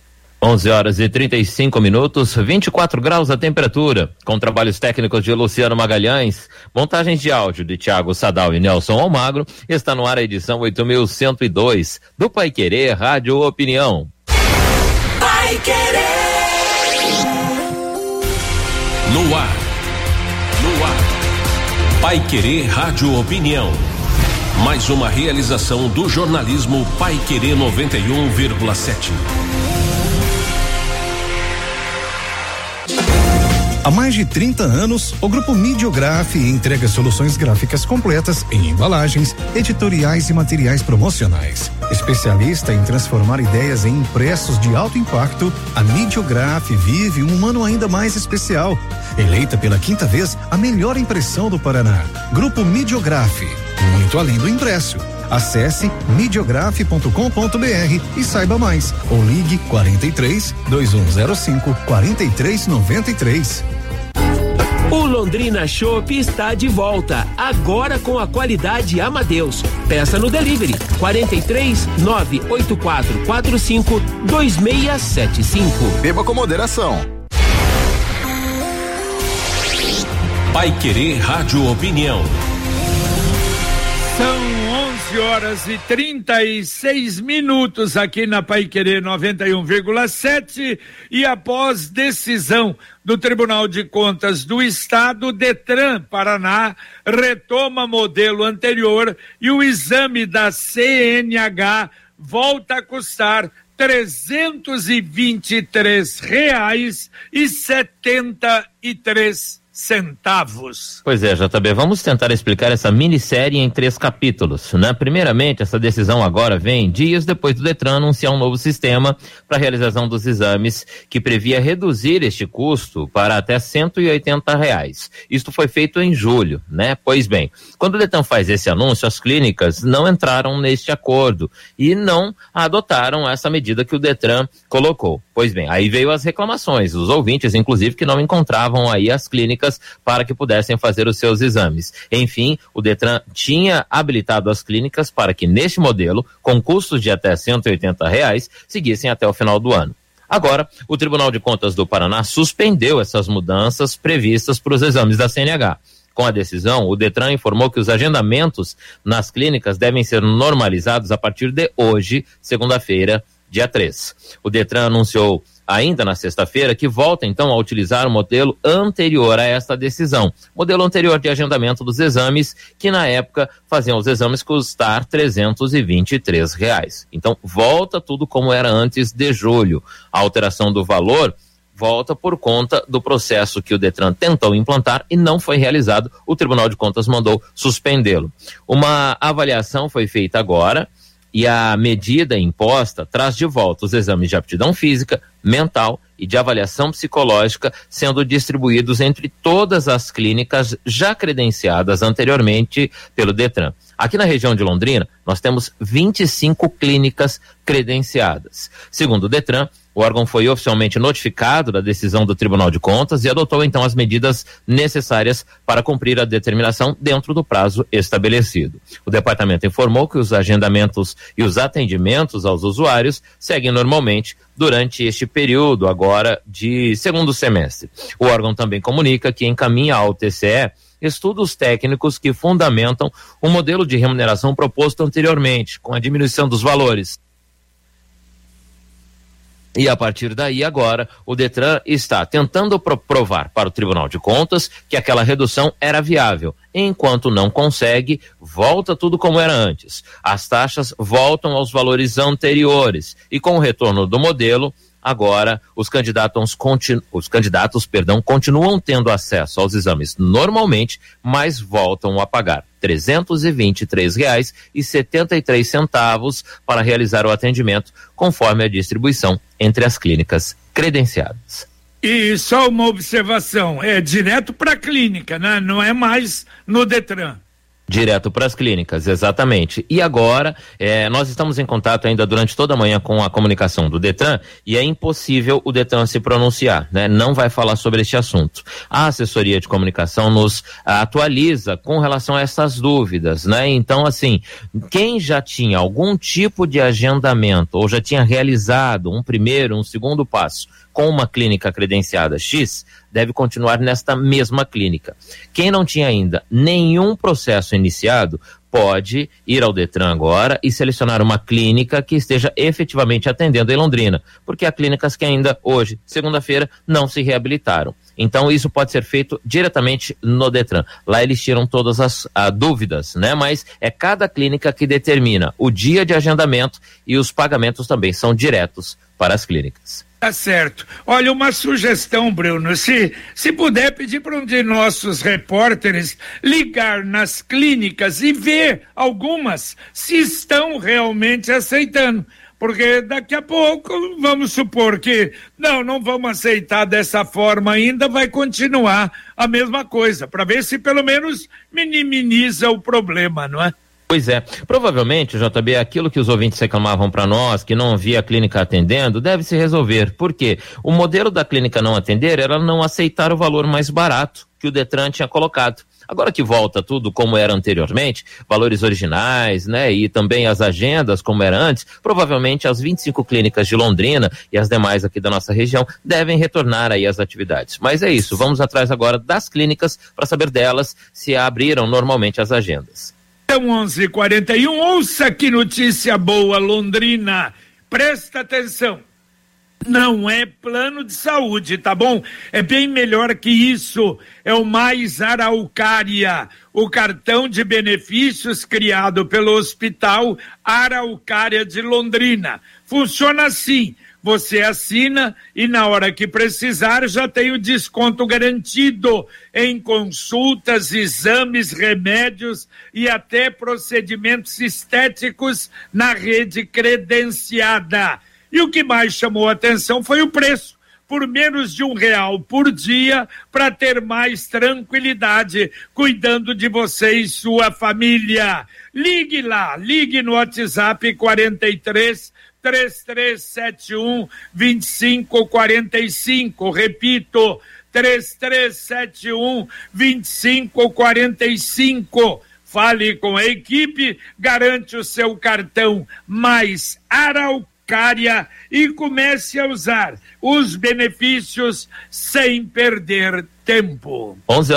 [SPEAKER 13] 11h35, 24 graus a temperatura, com trabalhos técnicos de Luciano Magalhães, montagens de áudio de Thiago Sadal e Nelson Almagro. Está no ar a edição 8102 do Paiquerê Rádio Opinião.
[SPEAKER 9] Paiquerê.
[SPEAKER 3] No ar. Paiquerê Rádio Opinião. Mais uma realização do jornalismo Paiquerê 91,7.
[SPEAKER 10] Há mais de 30 anos, o Grupo Midiograf entrega soluções gráficas completas em embalagens, editoriais e materiais promocionais. Especialista em transformar ideias em impressos de alto impacto, a Midiograf vive um ano ainda mais especial. Eleita pela 5ª vez a melhor impressão do Paraná. Grupo Midiograf, muito além do impresso. Acesse midiograf.com.br e saiba mais, ou ligue 43 2105 4393.
[SPEAKER 14] O Londrina Chopp está de volta, agora com a qualidade Amadeus. Peça no delivery 43 984 45 2675.
[SPEAKER 11] Beba com moderação.
[SPEAKER 3] Paiquerê Rádio Opinião.
[SPEAKER 2] São 11h36 aqui na Paiquerê 91,7 e após decisão do Tribunal de Contas do Estado, Detran Paraná retoma modelo anterior e o exame da CNH volta a custar R$323,73.
[SPEAKER 13] Pois é, JB, vamos tentar explicar essa minissérie em 3 capítulos, né? Primeiramente, essa decisão agora vem dias depois do Detran anunciar um novo sistema para a realização dos exames que previa reduzir este custo para até R$180. Isto foi feito em julho, né? Pois bem, quando o Detran faz esse anúncio, as clínicas não entraram neste acordo e não adotaram essa medida que o Detran colocou. Pois bem, aí veio as reclamações, os ouvintes, inclusive, que não encontravam aí as clínicas clínicas para que pudessem fazer os seus exames. Enfim, o Detran tinha habilitado as clínicas para que neste modelo, com custos de até R$180, seguissem até o final do ano. Agora, o Tribunal de Contas do Paraná suspendeu essas mudanças previstas para os exames da CNH. Com a decisão, o Detran informou que os agendamentos nas clínicas devem ser normalizados a partir de hoje, segunda-feira, dia 3. O Detran anunciou ainda na sexta-feira que volta então a utilizar o modelo anterior a esta decisão, modelo anterior de agendamento dos exames, que na época faziam os exames custar R$323. Então volta tudo como era antes de julho. A alteração do valor volta por conta do processo que o Detran tentou implantar e não foi realizado. O Tribunal de Contas mandou suspendê-lo. Uma avaliação foi feita agora e a medida imposta traz de volta os exames de aptidão física, mental e de avaliação psicológica, sendo distribuídos entre todas as clínicas já credenciadas anteriormente pelo Detran. Aqui na região de Londrina, nós temos 25 clínicas credenciadas. Segundo o Detran, o órgão foi oficialmente notificado da decisão do Tribunal de Contas e adotou então as medidas necessárias para cumprir a determinação dentro do prazo estabelecido. O departamento informou que os agendamentos e os atendimentos aos usuários seguem normalmente durante este período agora de segundo semestre. O órgão também comunica que encaminha ao TCE estudos técnicos que fundamentam o modelo de remuneração proposto anteriormente, com a diminuição dos valores. E a partir daí, agora, o Detran está tentando provar para o Tribunal de Contas que aquela redução era viável. Enquanto não consegue, volta tudo como era antes. As taxas voltam aos valores anteriores. E com o retorno do modelo, agora os candidatos continuam tendo acesso aos exames normalmente, mas voltam a pagar R$323,73 para realizar o atendimento, conforme a distribuição entre as clínicas credenciadas.
[SPEAKER 2] E só uma observação, é direto para a clínica, né? Não é mais no Detran.
[SPEAKER 13] Direto para as clínicas, exatamente. E agora, nós estamos em contato ainda durante toda a manhã com a comunicação do Detran e é impossível o Detran se pronunciar, né? Não vai falar sobre este assunto. A assessoria de comunicação nos atualiza com relação a essas dúvidas, né? Então, assim, quem já tinha algum tipo de agendamento ou já tinha realizado um primeiro, um segundo passo com uma clínica credenciada X, deve continuar nesta mesma clínica. Quem não tinha ainda nenhum processo iniciado, pode ir ao Detran agora e selecionar uma clínica que esteja efetivamente atendendo em Londrina, porque há clínicas que ainda hoje, segunda-feira, não se reabilitaram. Então isso pode ser feito diretamente no Detran. Lá eles tiram todas as dúvidas, né? Mas é cada clínica que determina o dia de agendamento e os pagamentos também são diretos para as clínicas.
[SPEAKER 2] Tá certo. Olha, uma sugestão, Bruno, se puder pedir para um de nossos repórteres ligar nas clínicas e ver algumas se estão realmente aceitando. Porque daqui a pouco, vamos supor que não vamos aceitar dessa forma ainda, vai continuar a mesma coisa, para ver se pelo menos minimiza o problema, não é?
[SPEAKER 13] Pois é, provavelmente, JB, aquilo que os ouvintes reclamavam para nós, que não havia a clínica atendendo, deve se resolver. Por quê? O modelo da clínica não atender era não aceitar o valor mais barato que o Detran tinha colocado. Agora que volta tudo como era anteriormente, valores originais, né, e também as agendas como era antes, provavelmente as 25 clínicas de Londrina e as demais aqui da nossa região devem retornar aí às atividades. Mas é isso, vamos atrás agora das clínicas para saber delas se abriram normalmente as agendas.
[SPEAKER 2] 11h41, ouça que notícia boa, Londrina, presta atenção, não é plano de saúde, tá bom? É bem melhor que isso, é o Mais Araucária, o cartão de benefícios criado pelo Hospital Araucária de Londrina. Funciona assim, você assina e na hora que precisar já tem o desconto garantido em consultas, exames, remédios e até procedimentos estéticos na rede credenciada. E o que mais chamou a atenção foi o preço, por menos de R$1 por dia, para ter mais tranquilidade, cuidando de você e sua família. Ligue lá, ligue no WhatsApp 43-3371-2545, repito, 3371-2545. Fale com a equipe, garante o seu cartão Mais Araucária e comece a usar os benefícios sem perder tempo.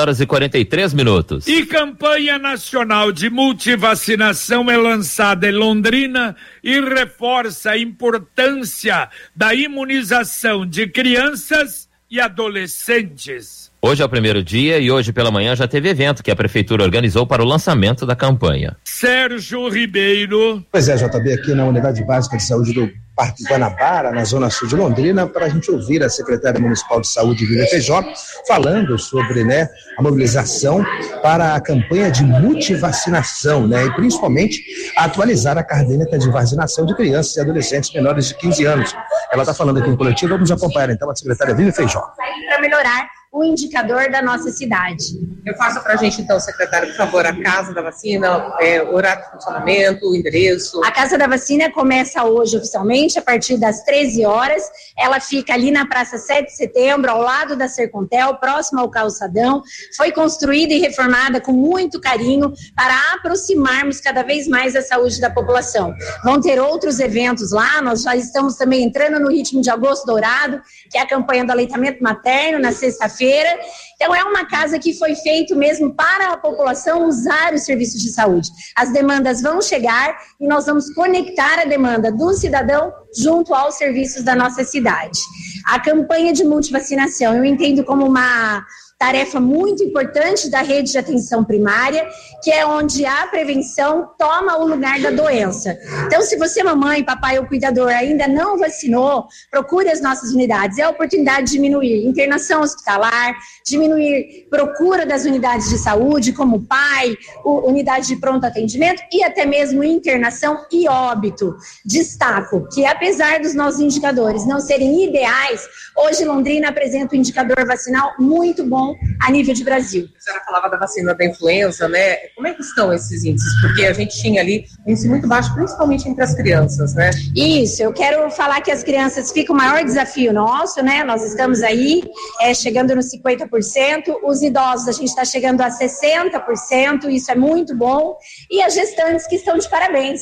[SPEAKER 13] 11h43.
[SPEAKER 2] E campanha nacional de multivacinação é lançada em Londrina e reforça a importância da imunização de crianças e adolescentes.
[SPEAKER 13] Hoje é o primeiro dia e hoje pela manhã já teve evento que a prefeitura organizou para o lançamento da campanha.
[SPEAKER 2] Sérgio Ribeiro.
[SPEAKER 15] Pois é, JB, aqui na Unidade Básica de Saúde do Parque Guanabara, na zona sul de Londrina, para a gente ouvir a secretária municipal de saúde, Vivian Feijó, falando sobre, a mobilização para a campanha de multivacinação, e principalmente atualizar a caderneta de vacinação de crianças e adolescentes menores de 15 anos. Ela está falando aqui no coletivo, vamos acompanhar então a secretária Vivian Feijó.
[SPEAKER 16] Para melhorar o indicador da nossa cidade.
[SPEAKER 17] Eu faço para a gente, então, secretário, por favor, a casa da vacina, horário de funcionamento, o endereço.
[SPEAKER 16] A casa da vacina começa hoje oficialmente, a partir das 13 horas. Ela fica ali na Praça 7 de Setembro, ao lado da Sercontel, próximo ao Calçadão. Foi construída e reformada com muito carinho para aproximarmos cada vez mais a saúde da população. Vão ter outros eventos lá, nós já estamos também entrando no ritmo de Agosto Dourado, que é a campanha do aleitamento materno, na sexta-feira. Então é uma casa que foi feito mesmo para a população usar os serviços de saúde. As demandas vão chegar e nós vamos conectar a demanda do cidadão junto aos serviços da nossa cidade. A campanha de multivacinação eu entendo como uma tarefa muito importante da rede de atenção primária, que é onde a prevenção toma o lugar da doença. Então, se você, mamãe, papai ou cuidador, ainda não vacinou, procure as nossas unidades. É a oportunidade de diminuir internação hospitalar, diminuir procura das unidades de saúde, como PAI, unidade de pronto atendimento e até mesmo internação e óbito. Destaco que, apesar dos nossos indicadores não serem ideais, hoje Londrina apresenta um indicador vacinal muito bom a nível de Brasil.
[SPEAKER 17] A senhora falava da vacina da influenza, Como é que estão esses índices? Porque a gente tinha ali índice muito baixo, principalmente entre as crianças,
[SPEAKER 16] Isso, eu quero falar que as crianças ficam o maior desafio nosso, Nós estamos aí chegando nos 50%, os idosos a gente está chegando a 60%, isso é muito bom, e as gestantes que estão de parabéns,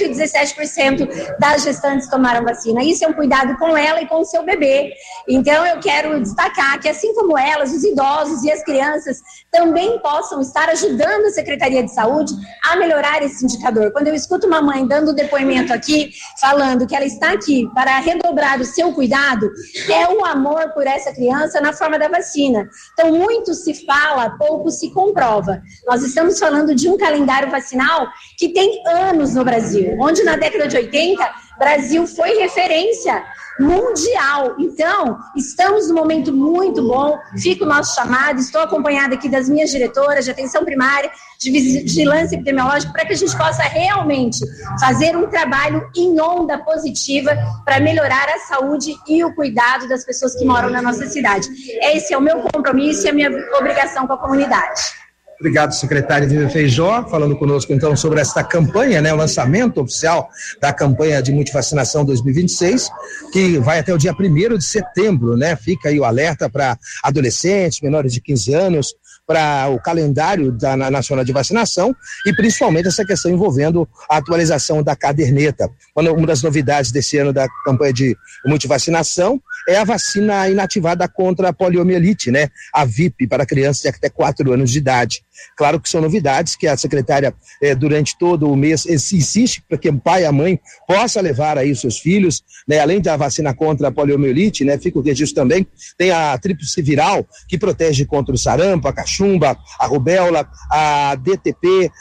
[SPEAKER 16] 117% das gestantes tomaram vacina. Isso é um cuidado com ela e com o seu bebê. Então eu quero destacar que assim como elas, os idosos e as crianças também possam estar ajudando a Secretaria de Saúde a melhorar esse indicador. Quando eu escuto uma mãe dando depoimento aqui, falando que ela está aqui para redobrar o seu cuidado, é o amor por essa criança na forma da vacina. Então, muito se fala, pouco se comprova. Nós estamos falando de um calendário vacinal que tem anos no Brasil, onde na década de 80, Brasil foi referência mundial. Então, estamos num momento muito bom, fica o nosso chamado, estou acompanhada aqui das minhas diretoras de atenção primária, de vigilância epidemiológica, para que a gente possa realmente fazer um trabalho em onda positiva para melhorar a saúde e o cuidado das pessoas que moram na nossa cidade. Esse é o meu compromisso e a minha obrigação com a comunidade.
[SPEAKER 15] Obrigado, secretária Vivian Feijó, falando conosco então sobre esta campanha, o lançamento oficial da campanha de multivacinação 2026, que vai até o dia 1º de setembro, Fica aí o alerta para adolescentes, menores de 15 anos, para o calendário da Nacional de Vacinação e principalmente essa questão envolvendo a atualização da caderneta. Uma das novidades desse ano da campanha de multivacinação é a vacina inativada contra a poliomielite, a VIP, para crianças de até 4 anos de idade. Claro que são novidades que a secretária, durante todo o mês, insiste para que o pai e a mãe possam levar aí os seus filhos, além da vacina contra a poliomielite, fica o registro também, tem a tríplice viral, que protege contra o sarampo, a cachumba, a rubéola, a DTP,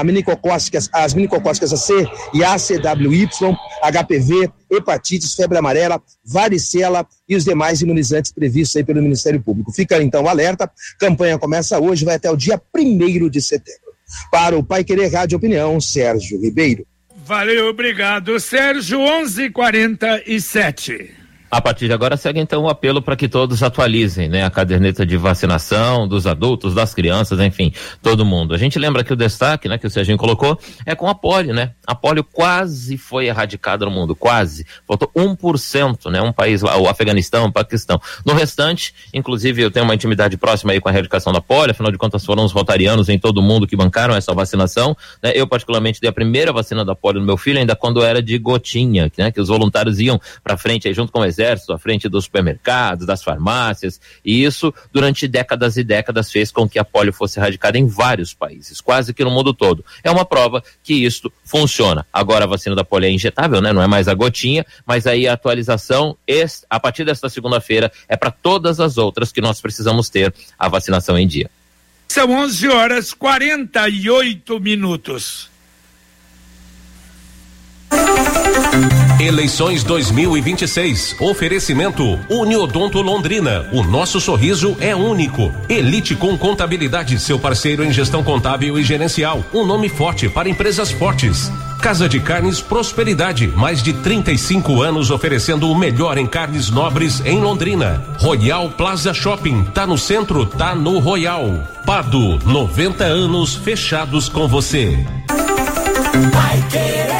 [SPEAKER 15] as meningocócicas AC e ACWY, HPV, hepatites, febre amarela, varicela e os demais imunizantes previstos aí pelo Ministério Público. Fica então o alerta, campanha começa hoje, vai até o dia 1º de setembro. Para o Paiquerê Rádio Opinião, Sérgio Ribeiro.
[SPEAKER 2] Valeu, obrigado, Sérgio. 11:47.
[SPEAKER 13] A partir de agora segue então o apelo para que todos atualizem, né, a caderneta de vacinação dos adultos, das crianças, enfim, todo mundo. A gente lembra que o destaque, né, que o Serginho colocou é com a polio, né? A polio quase foi erradicada no mundo, quase. Faltou 1%, né? Um país lá, o Afeganistão, o Paquistão. No restante, inclusive eu tenho uma intimidade próxima aí com a erradicação da polio, afinal de contas foram os rotarianos em todo o mundo que bancaram essa vacinação, né? Eu particularmente dei a primeira vacina da polio no meu filho ainda quando era de gotinha, né? Que os voluntários iam pra frente aí junto com o exército, à frente dos supermercados, das farmácias, e isso durante décadas e décadas fez com que a polio fosse erradicada em vários países, quase que no mundo todo. É uma prova que isto funciona. Agora a vacina da polio é injetável, né? Não é mais a gotinha, mas aí a atualização a partir desta segunda-feira é para todas as outras que nós precisamos ter a vacinação em dia.
[SPEAKER 2] São 11h48.
[SPEAKER 3] Eleições 2026. Oferecimento Uniodonto Londrina. O nosso sorriso é único. Elite com Contabilidade, seu parceiro em gestão contábil e gerencial. Um nome forte para empresas fortes. Casa de Carnes Prosperidade. Mais de 35 anos oferecendo o melhor em carnes nobres em Londrina. Royal Plaza Shopping. Tá no centro, tá no Royal. Pado, 90 anos fechados com você.
[SPEAKER 9] Vai querer.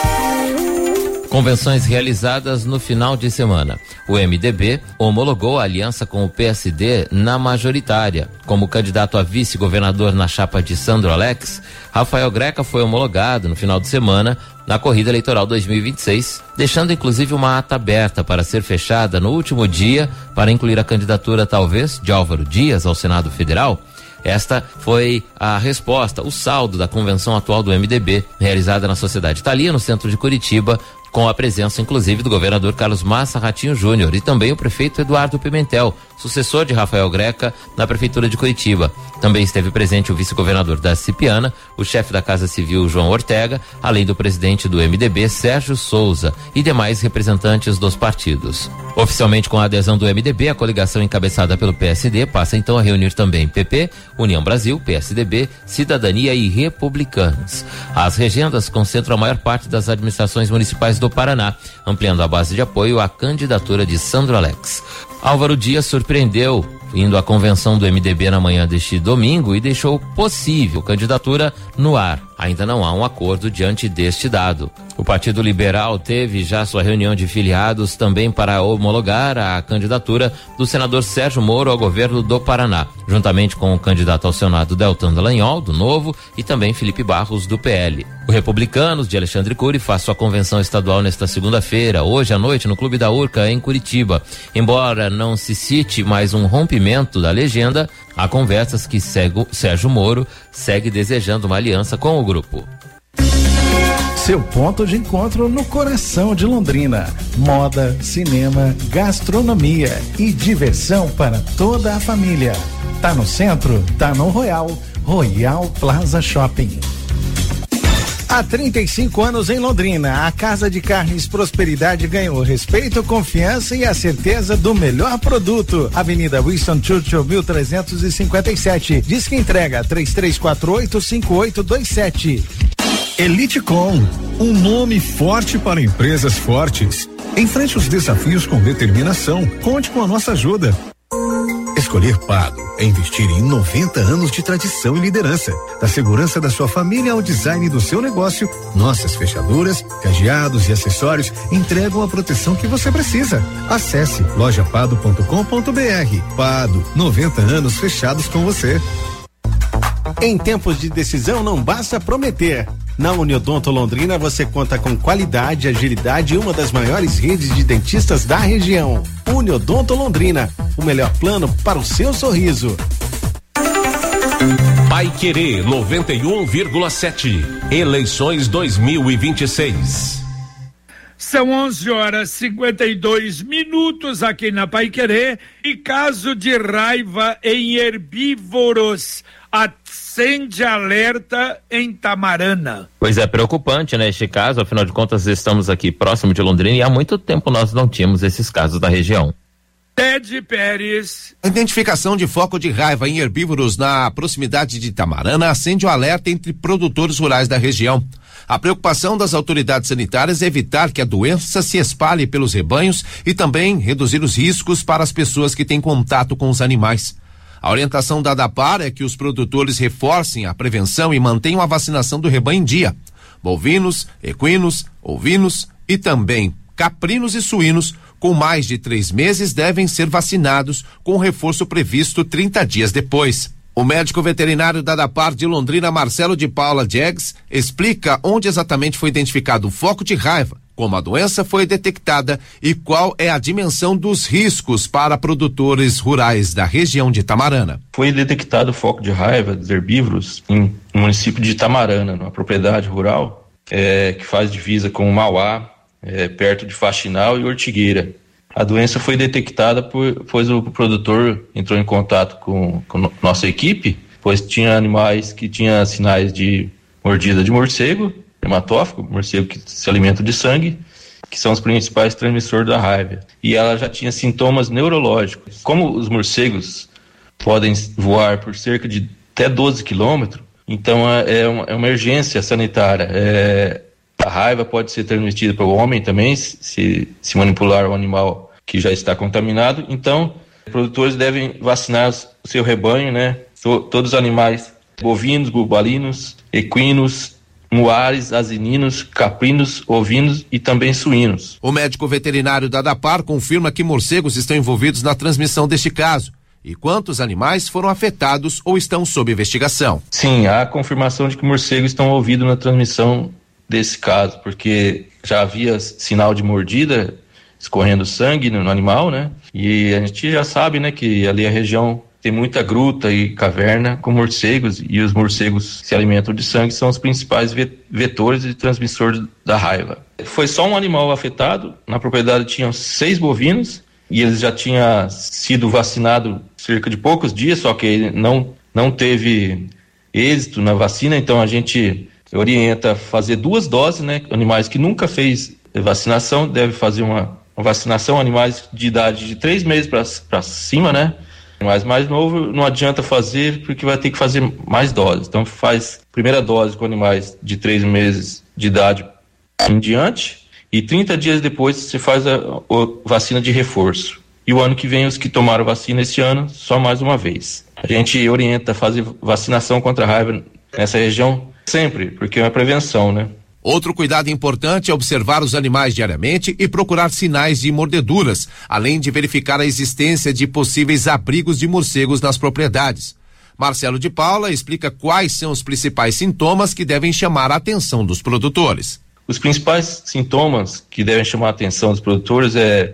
[SPEAKER 13] Convenções realizadas no final de semana. O MDB homologou a aliança com o PSD na majoritária. Como candidato a vice-governador na chapa de Sandro Alex, Rafael Greca foi homologado no final de semana na corrida eleitoral 2026, deixando inclusive uma ata aberta para ser fechada no último dia para incluir a candidatura talvez de Álvaro Dias ao Senado Federal. Esta foi a resposta, o saldo da convenção atual do MDB, realizada na Sociedade Italia, no centro de Curitiba, com a presença inclusive do governador Carlos Massa Ratinho Júnior e também o prefeito Eduardo Pimentel, sucessor de Rafael Greca na prefeitura de Curitiba. Também esteve presente o vice-governador da Cipiana, o chefe da Casa Civil João Ortega, além do presidente do MDB Sérgio Souza e demais representantes dos partidos. Oficialmente com a adesão do MDB, a coligação encabeçada pelo PSD passa então a reunir também PP, União Brasil, PSDB, Cidadania e Republicanos. As regendas concentram a maior parte das administrações municipais do Paraná, ampliando a base de apoio à candidatura de Sandro Alex. Álvaro Dias surpreendeu indo à convenção do MDB na manhã deste domingo e deixou possível candidatura no ar. Ainda não há um acordo diante deste dado. O Partido Liberal teve já sua reunião de filiados também para homologar a candidatura do senador Sérgio Moro ao governo do Paraná, juntamente com o candidato ao Senado Deltan Dallagnol, do Novo, e também Felipe Barros, do PL. O Republicanos de Alexandre Cury faz sua convenção estadual nesta segunda-feira, hoje à noite, no Clube da Urca, em Curitiba. Embora não se cite mais um rompimento da legenda, há conversas que Sérgio Moro segue desejando uma aliança com o grupo.
[SPEAKER 18] Seu ponto de encontro no coração de Londrina. Moda, cinema, gastronomia e diversão para toda a família. Tá no centro? Tá no Royal Plaza Shopping. Há 35 anos em Londrina, a Casa de Carnes Prosperidade ganhou respeito, confiança e a certeza do melhor produto. Avenida Winston Churchill, 1357. Disque entrega 3348-5827.
[SPEAKER 10] Elitecom, um nome forte para empresas fortes. Enfrente os desafios com determinação. Conte com a nossa ajuda. Escolher Pado é investir em 90 anos de tradição e liderança. Da segurança da sua família ao design do seu negócio, nossas fechaduras, cadeados e acessórios entregam a proteção que você precisa. Acesse lojapado.com.br. Pado, 90 anos fechados com você.
[SPEAKER 18] Em tempos de decisão não basta prometer. Na Uniodonto Londrina você conta com qualidade, agilidade e uma das maiores redes de dentistas da região. Uniodonto Londrina, o melhor plano para o seu sorriso.
[SPEAKER 3] Paiquerê 91,7. Eleições 2026.
[SPEAKER 2] São 11h52 aqui na Paiquerê e caso de raiva em herbívoros. Acende alerta em Tamarana.
[SPEAKER 13] Pois é, preocupante, né, este caso, afinal de contas estamos aqui próximo de Londrina e há muito tempo nós não tínhamos esses casos da região.
[SPEAKER 2] Ted Pérez.
[SPEAKER 19] A identificação de foco de raiva em herbívoros na proximidade de Itamarana acende o alerta entre produtores rurais da região. A preocupação das autoridades sanitárias é evitar que a doença se espalhe pelos rebanhos e também reduzir os riscos para as pessoas que têm contato com os animais. A orientação da ADAPAR é que os produtores reforcem a prevenção e mantenham a vacinação do rebanho em dia. Bovinos, equinos, ovinos e também caprinos e suínos com mais de 3 meses devem ser vacinados com o reforço previsto 30 dias depois. O médico veterinário da ADAPAR de Londrina, Marcelo de Paula Jegs, explica onde exatamente foi identificado o foco de raiva, como a doença foi detectada e qual é a dimensão dos riscos para produtores rurais da região de Itamarana.
[SPEAKER 20] Foi detectado o foco de raiva dos herbívoros no município de Itamarana, numa propriedade rural que faz divisa com o Mauá, perto de Faxinal e Ortigueira. A doença foi detectada pois o produtor entrou em contato com nossa equipe, pois tinha animais que tinham sinais de mordida de morcego, hematófago, morcego que se alimenta de sangue, que são os principais transmissores da raiva. E ela já tinha sintomas neurológicos. Como os morcegos podem voar por cerca de até 12 quilômetros, então é uma emergência sanitária. A raiva pode ser transmitida para o homem também, se manipular o animal que já está contaminado. Então, produtores devem vacinar o seu rebanho, né? Todos os animais, bovinos, bubalinos, equinos, muares, asininos, caprinos, ovinos e também suínos.
[SPEAKER 19] O médico veterinário da ADAPAR confirma que morcegos estão envolvidos na transmissão deste caso. E quantos animais foram afetados ou estão sob investigação?
[SPEAKER 20] Sim, há confirmação de que morcegos estão envolvidos na transmissão desse caso, porque já havia sinal de mordida, escorrendo sangue no animal, né? E a gente já sabe, né, que ali a região tem muita gruta e caverna com morcegos, e os morcegos se alimentam de sangue, são os principais vetores e transmissores da raiva. Foi só um animal afetado, na propriedade tinham 6 bovinos, e eles já tinham sido vacinados cerca de poucos dias, só que ele não teve êxito na vacina, então a gente orienta fazer 2 doses, né? Animais que nunca fez vacinação, deve fazer uma vacinação, animais de idade de 3 meses para cima, né? Mas mais novo não adianta fazer porque vai ter que fazer mais doses. Então faz primeira dose com animais de 3 meses de idade em diante e 30 dias depois você faz a vacina de reforço. E o ano que vem os que tomaram vacina esse ano, só mais uma vez. A gente orienta a fazer vacinação contra a raiva nessa região sempre, porque é uma prevenção, né?
[SPEAKER 19] Outro cuidado importante é observar os animais diariamente e procurar sinais de mordeduras, além de verificar a existência de possíveis abrigos de morcegos nas propriedades. Marcelo de Paula explica quais são os principais sintomas que devem chamar a atenção dos produtores.
[SPEAKER 20] Os principais sintomas que devem chamar a atenção dos produtores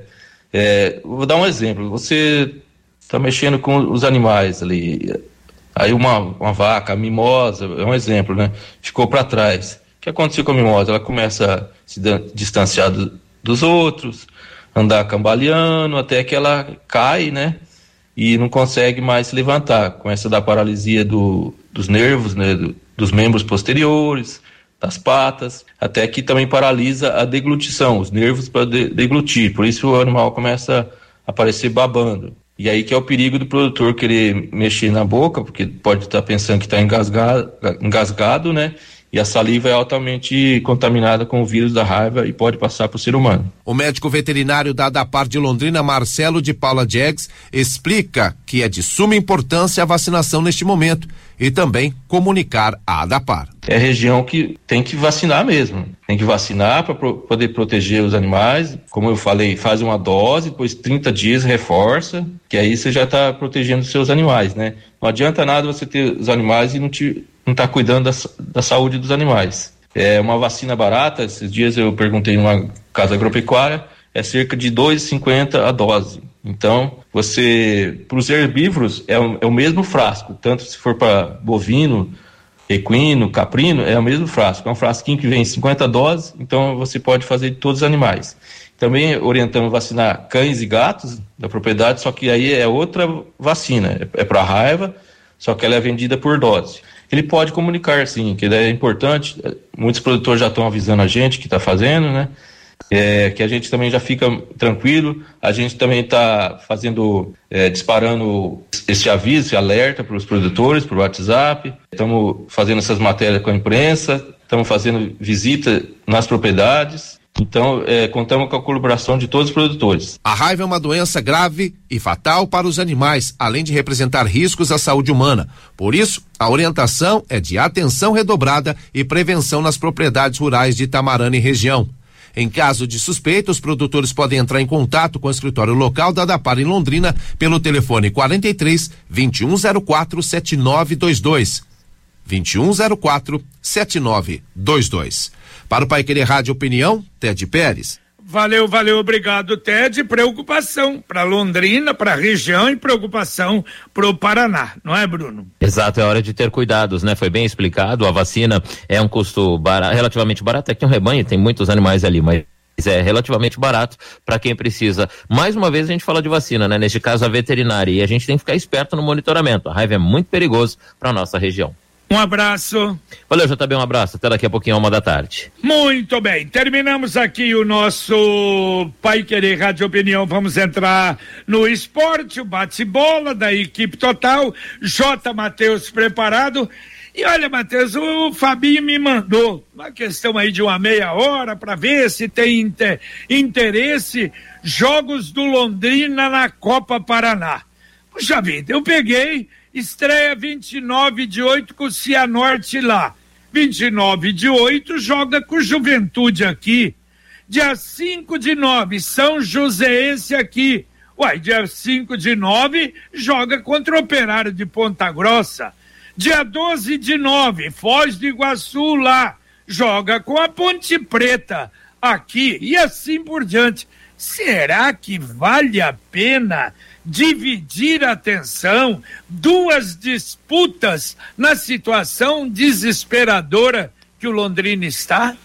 [SPEAKER 20] vou dar um exemplo. Você está mexendo com os animais ali, aí uma vaca, a mimosa, é um exemplo, né? Ficou para trás. O que aconteceu com a mimosa? Ela começa a se distanciar dos outros, andar cambaleando, até que ela cai, né? E não consegue mais se levantar. Começa a dar paralisia dos nervos, né? Dos membros posteriores, das patas, até que também paralisa a deglutição, os nervos para deglutir. Por isso o animal começa a aparecer babando. E aí que é o perigo do produtor querer mexer na boca, porque pode estar pensando que está engasgado, né? E a saliva é altamente contaminada com o vírus da raiva e pode passar para o ser humano.
[SPEAKER 19] O médico veterinário da ADAPAR de Londrina, Marcelo de Paula Jegs, explica que é de suma importância a vacinação neste momento e também comunicar a ADAPAR.
[SPEAKER 20] É a região que tem que vacinar mesmo. Tem que vacinar para poder proteger os animais. Como eu falei, faz uma dose, depois 30 dias reforça, que aí você já está protegendo os seus animais, né? Não adianta nada você ter os animais e não está cuidando da saúde dos animais. É uma vacina barata. Esses dias eu perguntei numa casa agropecuária, é cerca de R$ 2,50 a dose. Então, para os herbívoros, é o mesmo frasco, tanto se for para bovino, equino, caprino, é o mesmo frasco. É um frasquinho que vem 50 doses, então você pode fazer de todos os animais. Também orientamos vacinar cães e gatos da propriedade, só que aí é outra vacina, é para raiva, só que ela é vendida por dose. Ele pode comunicar, sim, que é importante, muitos produtores já estão avisando a gente que está fazendo, né? que a gente também já fica tranquilo. A gente também está disparando esse aviso, esse alerta para os produtores, por WhatsApp. Estamos fazendo essas matérias com a imprensa, estamos fazendo visita nas propriedades. Então, contamos com a colaboração de todos os produtores.
[SPEAKER 19] A raiva é uma doença grave e fatal para os animais, além de representar riscos à saúde humana. Por isso, a orientação é de atenção redobrada e prevenção nas propriedades rurais de Itamarana e região. Em caso de suspeita, os produtores podem entrar em contato com o escritório local da ADAPAR em Londrina pelo telefone 43 2104 7922. 2104 7922. Para o Paiquerê Rádio Opinião, Ted Pérez.
[SPEAKER 2] Valeu, obrigado, Ted. Preocupação para Londrina, para a região e preocupação para o Paraná, não é, Bruno?
[SPEAKER 13] Exato, é hora de ter cuidados, né? Foi bem explicado, a vacina é um custo relativamente barato, é que um rebanho tem muitos animais ali, mas é relativamente barato para quem precisa. Mais uma vez a gente fala de vacina, né? Neste caso a veterinária, e a gente tem que ficar esperto no monitoramento. A raiva é muito perigoso para nossa região.
[SPEAKER 2] Um abraço.
[SPEAKER 13] Valeu, JB, um abraço. Até daqui a pouquinho, 1h da tarde.
[SPEAKER 2] Muito bem, terminamos aqui o nosso Paiquerê Rádio Opinião. Vamos entrar no esporte, o bate-bola da equipe total. J. Matheus preparado. E olha, Matheus, o Fabinho me mandou uma questão aí de uma meia hora para ver se tem interesse jogos do Londrina na Copa Paraná. Puxa vida, eu peguei, estreia 29/8 com o Cianorte lá. 29/8 joga com Juventude aqui. Dia 5/9, São Joséense aqui. Dia 5/9 joga contra o Operário de Ponta Grossa. Dia 12/9, Foz do Iguaçu lá. Joga com a Ponte Preta aqui. E assim por diante. Será que vale a pena dividir a atenção, duas disputas na situação desesperadora que o Londrina está?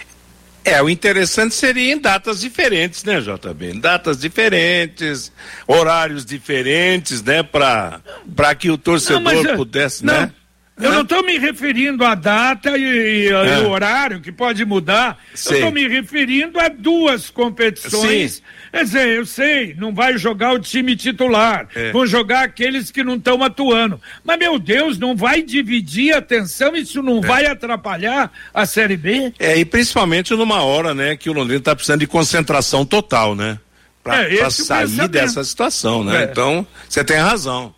[SPEAKER 21] O interessante seria em datas diferentes, né, JB? Datas diferentes, horários diferentes, né, para que o torcedor pudesse, né?
[SPEAKER 2] Eu não estou me referindo à data e o horário, que pode mudar. Eu estou me referindo a duas competições. Sim. Quer dizer, eu sei, não vai jogar o time titular, vão jogar aqueles que não estão atuando. Mas, meu Deus, não vai dividir a atenção, isso não vai atrapalhar a Série B?
[SPEAKER 21] E principalmente numa hora, né, que o Londrina está precisando de concentração total, né? Para sair dessa situação, né? Então, você tem razão.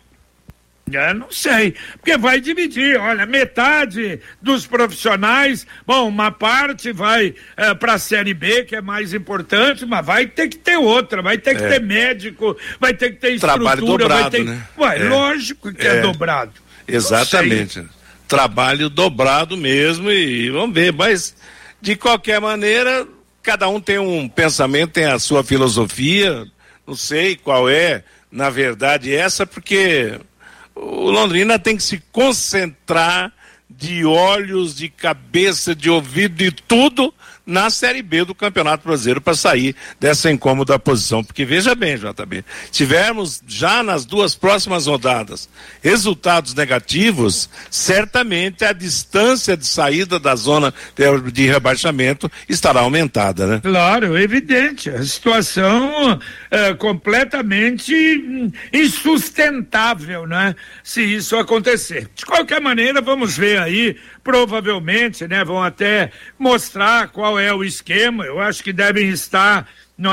[SPEAKER 2] Não sei, porque vai dividir, olha, metade dos profissionais, uma parte vai para a Série B, que é mais importante, mas vai ter que ter outra, vai ter que ter médico, vai ter que ter estrutura,
[SPEAKER 21] trabalho dobrado, né?
[SPEAKER 2] Lógico que é dobrado.
[SPEAKER 21] Exatamente, trabalho dobrado mesmo e vamos ver, mas de qualquer maneira, cada um tem um pensamento, tem a sua filosofia, não sei qual é, na verdade, essa, porque o Londrina tem que se concentrar de olhos, de cabeça, de ouvido, de tudo na Série B do Campeonato Brasileiro para sair dessa incômoda posição, porque veja bem, JB, tivermos já nas duas próximas rodadas resultados negativos, certamente a distância de saída da zona de rebaixamento estará aumentada, né?
[SPEAKER 2] Claro, evidente, a situação é completamente insustentável, né? Se isso acontecer. De qualquer maneira, vamos ver aí, provavelmente, né, vão até mostrar qual é o esquema. Eu acho que devem estar,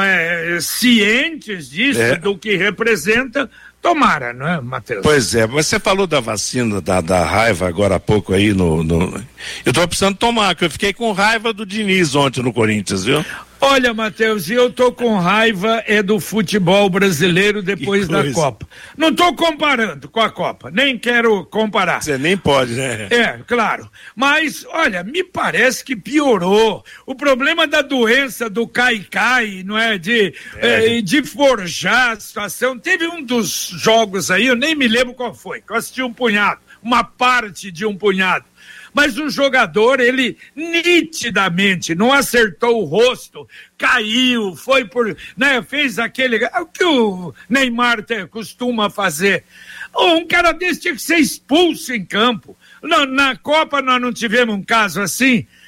[SPEAKER 2] cientes disso, do que representa. Tomara, não é, Matheus?
[SPEAKER 21] Pois é, mas você falou da vacina da raiva agora há pouco aí eu tô precisando tomar, que eu fiquei com raiva do Diniz ontem no Corinthians, viu?
[SPEAKER 2] Olha, Matheus, eu tô com raiva do futebol brasileiro depois da Copa. Não tô comparando com a Copa, nem quero comparar.
[SPEAKER 21] Você nem pode, né?
[SPEAKER 2] Claro. Mas, olha, me parece que piorou. O problema da doença do cai-cai, não é? De forjar a situação. Teve um dos jogos aí, eu nem me lembro qual foi, que eu assisti uma parte de um punhado. Mas o jogador, ele nitidamente não acertou o rosto, caiu, foi fez aquele, o que o Neymar costuma fazer. Um cara desse tinha que ser expulso em campo. Na Copa nós não tivemos um caso assim.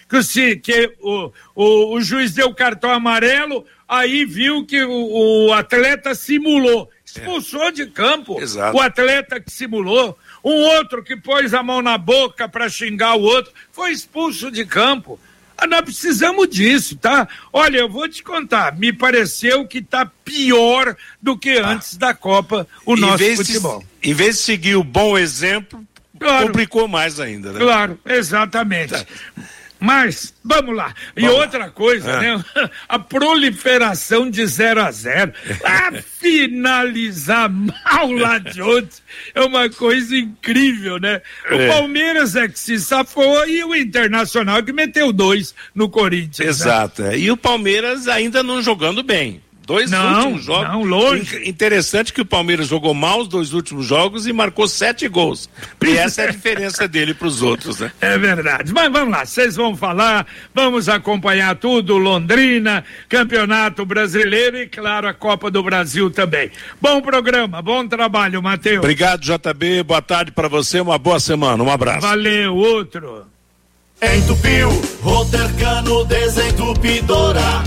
[SPEAKER 2] que o juiz deu cartão amarelo, aí viu que o atleta simulou, expulsou de campo.
[SPEAKER 21] Exato.
[SPEAKER 2] O atleta que simulou. Um outro que pôs a mão na boca para xingar o outro foi expulso de campo. Nós precisamos disso, tá? Olha, eu vou te contar, me pareceu que tá pior do que antes da Copa o nosso futebol.
[SPEAKER 21] Em vez de seguir o bom exemplo, complicou mais ainda, né?
[SPEAKER 2] Claro, exatamente. Mas, vamos lá. E outra coisa, né? A proliferação de 0-0. A finalizar mal lá de ontem é uma coisa incrível, né? O Palmeiras é que se safou e o Internacional que meteu 2 no Corinthians.
[SPEAKER 21] Exato.
[SPEAKER 2] Né?
[SPEAKER 21] E o Palmeiras ainda não jogando bem. Últimos jogos.
[SPEAKER 2] Não, longe.
[SPEAKER 21] Interessante que o Palmeiras jogou mal os 2 últimos jogos e marcou 7 gols. E essa é a diferença dele para os outros, né?
[SPEAKER 2] É verdade. Mas vamos lá, vocês vão falar, vamos acompanhar tudo, Londrina, Campeonato Brasileiro e, claro, a Copa do Brasil também. Bom programa, bom trabalho, Matheus.
[SPEAKER 21] Obrigado, JB. Boa tarde para você, uma boa semana. Um abraço.
[SPEAKER 2] Valeu, outro.
[SPEAKER 9] Entupiu, Rotercano Desentupidora.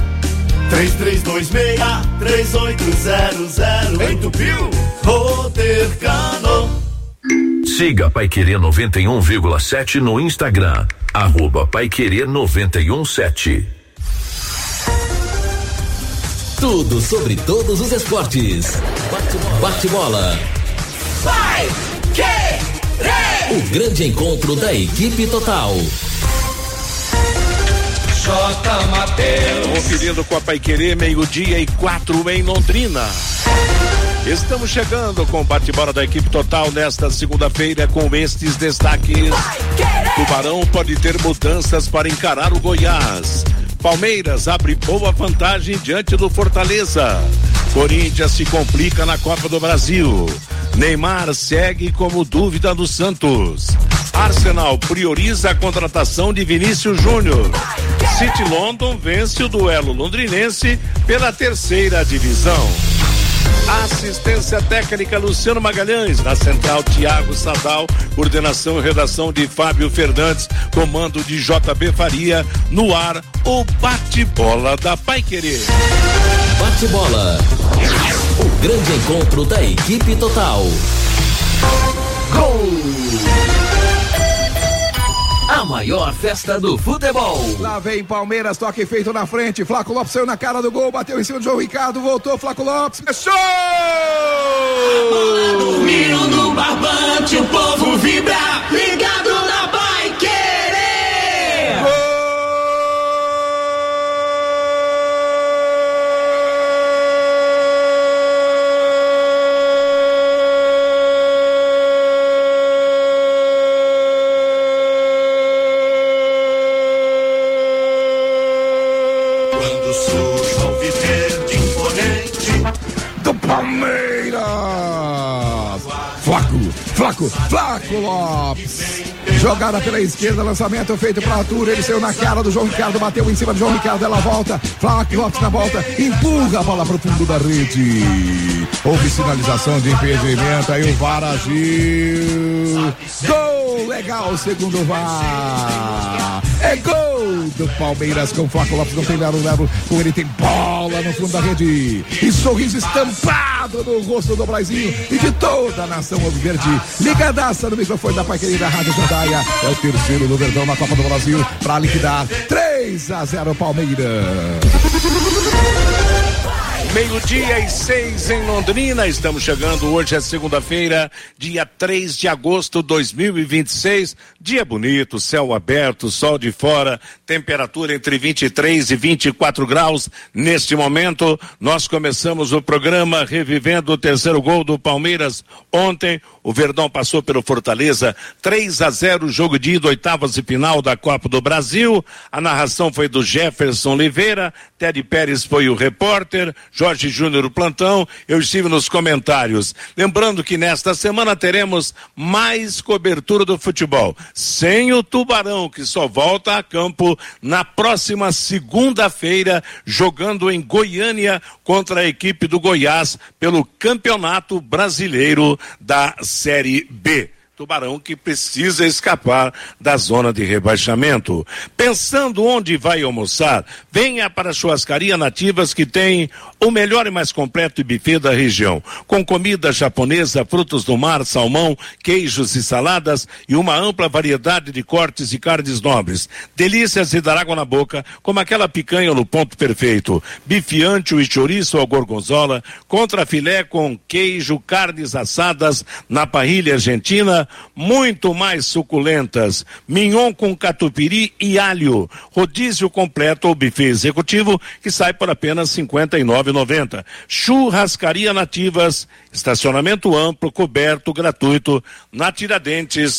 [SPEAKER 9] 3326-3800. Entupiu, Rotercano.
[SPEAKER 1] Siga Paiquerê 91,7 no Instagram. @Paiquerê 91,7.
[SPEAKER 22] Tudo sobre todos os esportes. Bate-bola.
[SPEAKER 9] Vai, querer!
[SPEAKER 22] O grande encontro da equipe total.
[SPEAKER 21] J. Mateus. Conferindo com a Paiquerê, 12:04 em Londrina. Estamos chegando com o bate-bola da equipe total nesta segunda-feira com estes destaques. Tubarão pode ter mudanças para encarar o Goiás. Palmeiras abre boa vantagem diante do Fortaleza. Corinthians se complica na Copa do Brasil. Neymar segue como dúvida no Santos. Arsenal prioriza a contratação de Vinícius Júnior. City London vence o duelo londrinense pela 3ª divisão. Assistência técnica Luciano Magalhães, na central Thiago Sadal, coordenação e redação de Fábio Fernandes, comando de JB Faria, no ar o bate-bola da Paiquerê.
[SPEAKER 22] Bate-bola, o grande encontro da equipe total. Gol! A maior festa do futebol.
[SPEAKER 23] Lá vem Palmeiras, toque feito na frente. Flaco Lopes saiu na cara do gol, bateu em cima do João Ricardo, voltou Flaco Lopes, fechou!
[SPEAKER 9] Dormiu no barbante, o povo vibra, ligado na Paiquerê.
[SPEAKER 23] Gol! Flaco Lopes, jogada pela esquerda, lançamento feito para Arthur, ele saiu na cara do João Ricardo, bateu em cima do João Ricardo, ela volta, Flaco Lopes na volta, empurra a bola pro fundo da rede, houve sinalização de impedimento, aí o VAR agiu, gol, legal, segundo o VAR, é gol do Palmeiras com Flaco Lopes, não tem lero, com ele tem bola no fundo da rede, e sorriso estampado no rosto do Brasil e de toda a nação alviverde, ligadaça no microfone da Paiquerê da Rádio Jandaia, é o 3º do Verdão na Copa do Brasil, para liquidar 3-0 Palmeiras.
[SPEAKER 21] 12:06 em Londrina, estamos chegando, hoje é segunda-feira, dia 3 de agosto de 2026, dia bonito, céu aberto, sol de fora, temperatura entre 23 e 24 graus, neste momento, nós começamos o programa revivendo o 3º gol do Palmeiras, ontem, o Verdão passou pelo Fortaleza, 3-0, jogo de ida, oitavas de final da Copa do Brasil, a narração foi do Jefferson Oliveira, Teddy Pérez foi o repórter, Jorge Júnior o plantão, eu estive nos comentários. Lembrando que nesta semana teremos mais cobertura do futebol, sem o Tubarão, que só volta a campo na próxima segunda-feira, jogando em Goiânia contra a equipe do Goiás pelo Campeonato Brasileiro da Série B. Tubarão que precisa escapar da zona de rebaixamento. Pensando onde vai almoçar, venha para a Churrascaria Nativas, que tem o melhor e mais completo buffet da região, com comida japonesa, frutos do mar, salmão, queijos e saladas e uma ampla variedade de cortes e carnes nobres. Delícias de dar água na boca, como aquela picanha no ponto perfeito, bife ancho e chouriço ao gorgonzola, contrafilé com queijo, carnes assadas na parrilha argentina, muito mais suculentas, mignon com catupiry e alho, rodízio completo ou buffet executivo que sai por apenas R$ 59,90. Churrascaria Nativas, estacionamento amplo, coberto, gratuito, na Tiradentes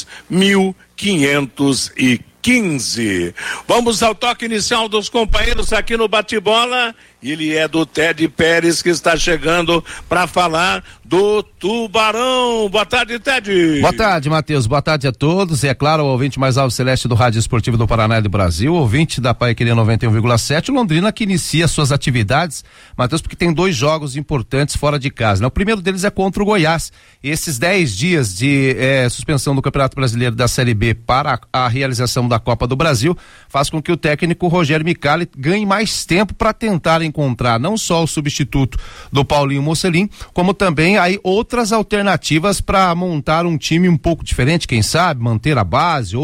[SPEAKER 21] 1515. Vamos ao toque inicial dos companheiros aqui no Bate-Bola. Ele é do Ted Pérez, que está chegando para falar do Tubarão. Boa tarde, Ted.
[SPEAKER 19] Boa tarde, Matheus. Boa tarde a todos. E é claro, o ouvinte mais alvo celeste do Rádio Esportivo do Paraná e do Brasil, ouvinte da Paiquerê 91,7, Londrina, que inicia suas atividades, Matheus, porque tem 2 jogos importantes fora de casa, né? O primeiro deles é contra o Goiás. Esses 10 dias de suspensão do Campeonato Brasileiro da Série B para a realização da Copa do Brasil faz com que o técnico Rogério Micali ganhe mais tempo para tentar encontrar não só o substituto do Paulinho Mocelin, como também aí outras alternativas para montar um time um pouco diferente, quem sabe manter a base ou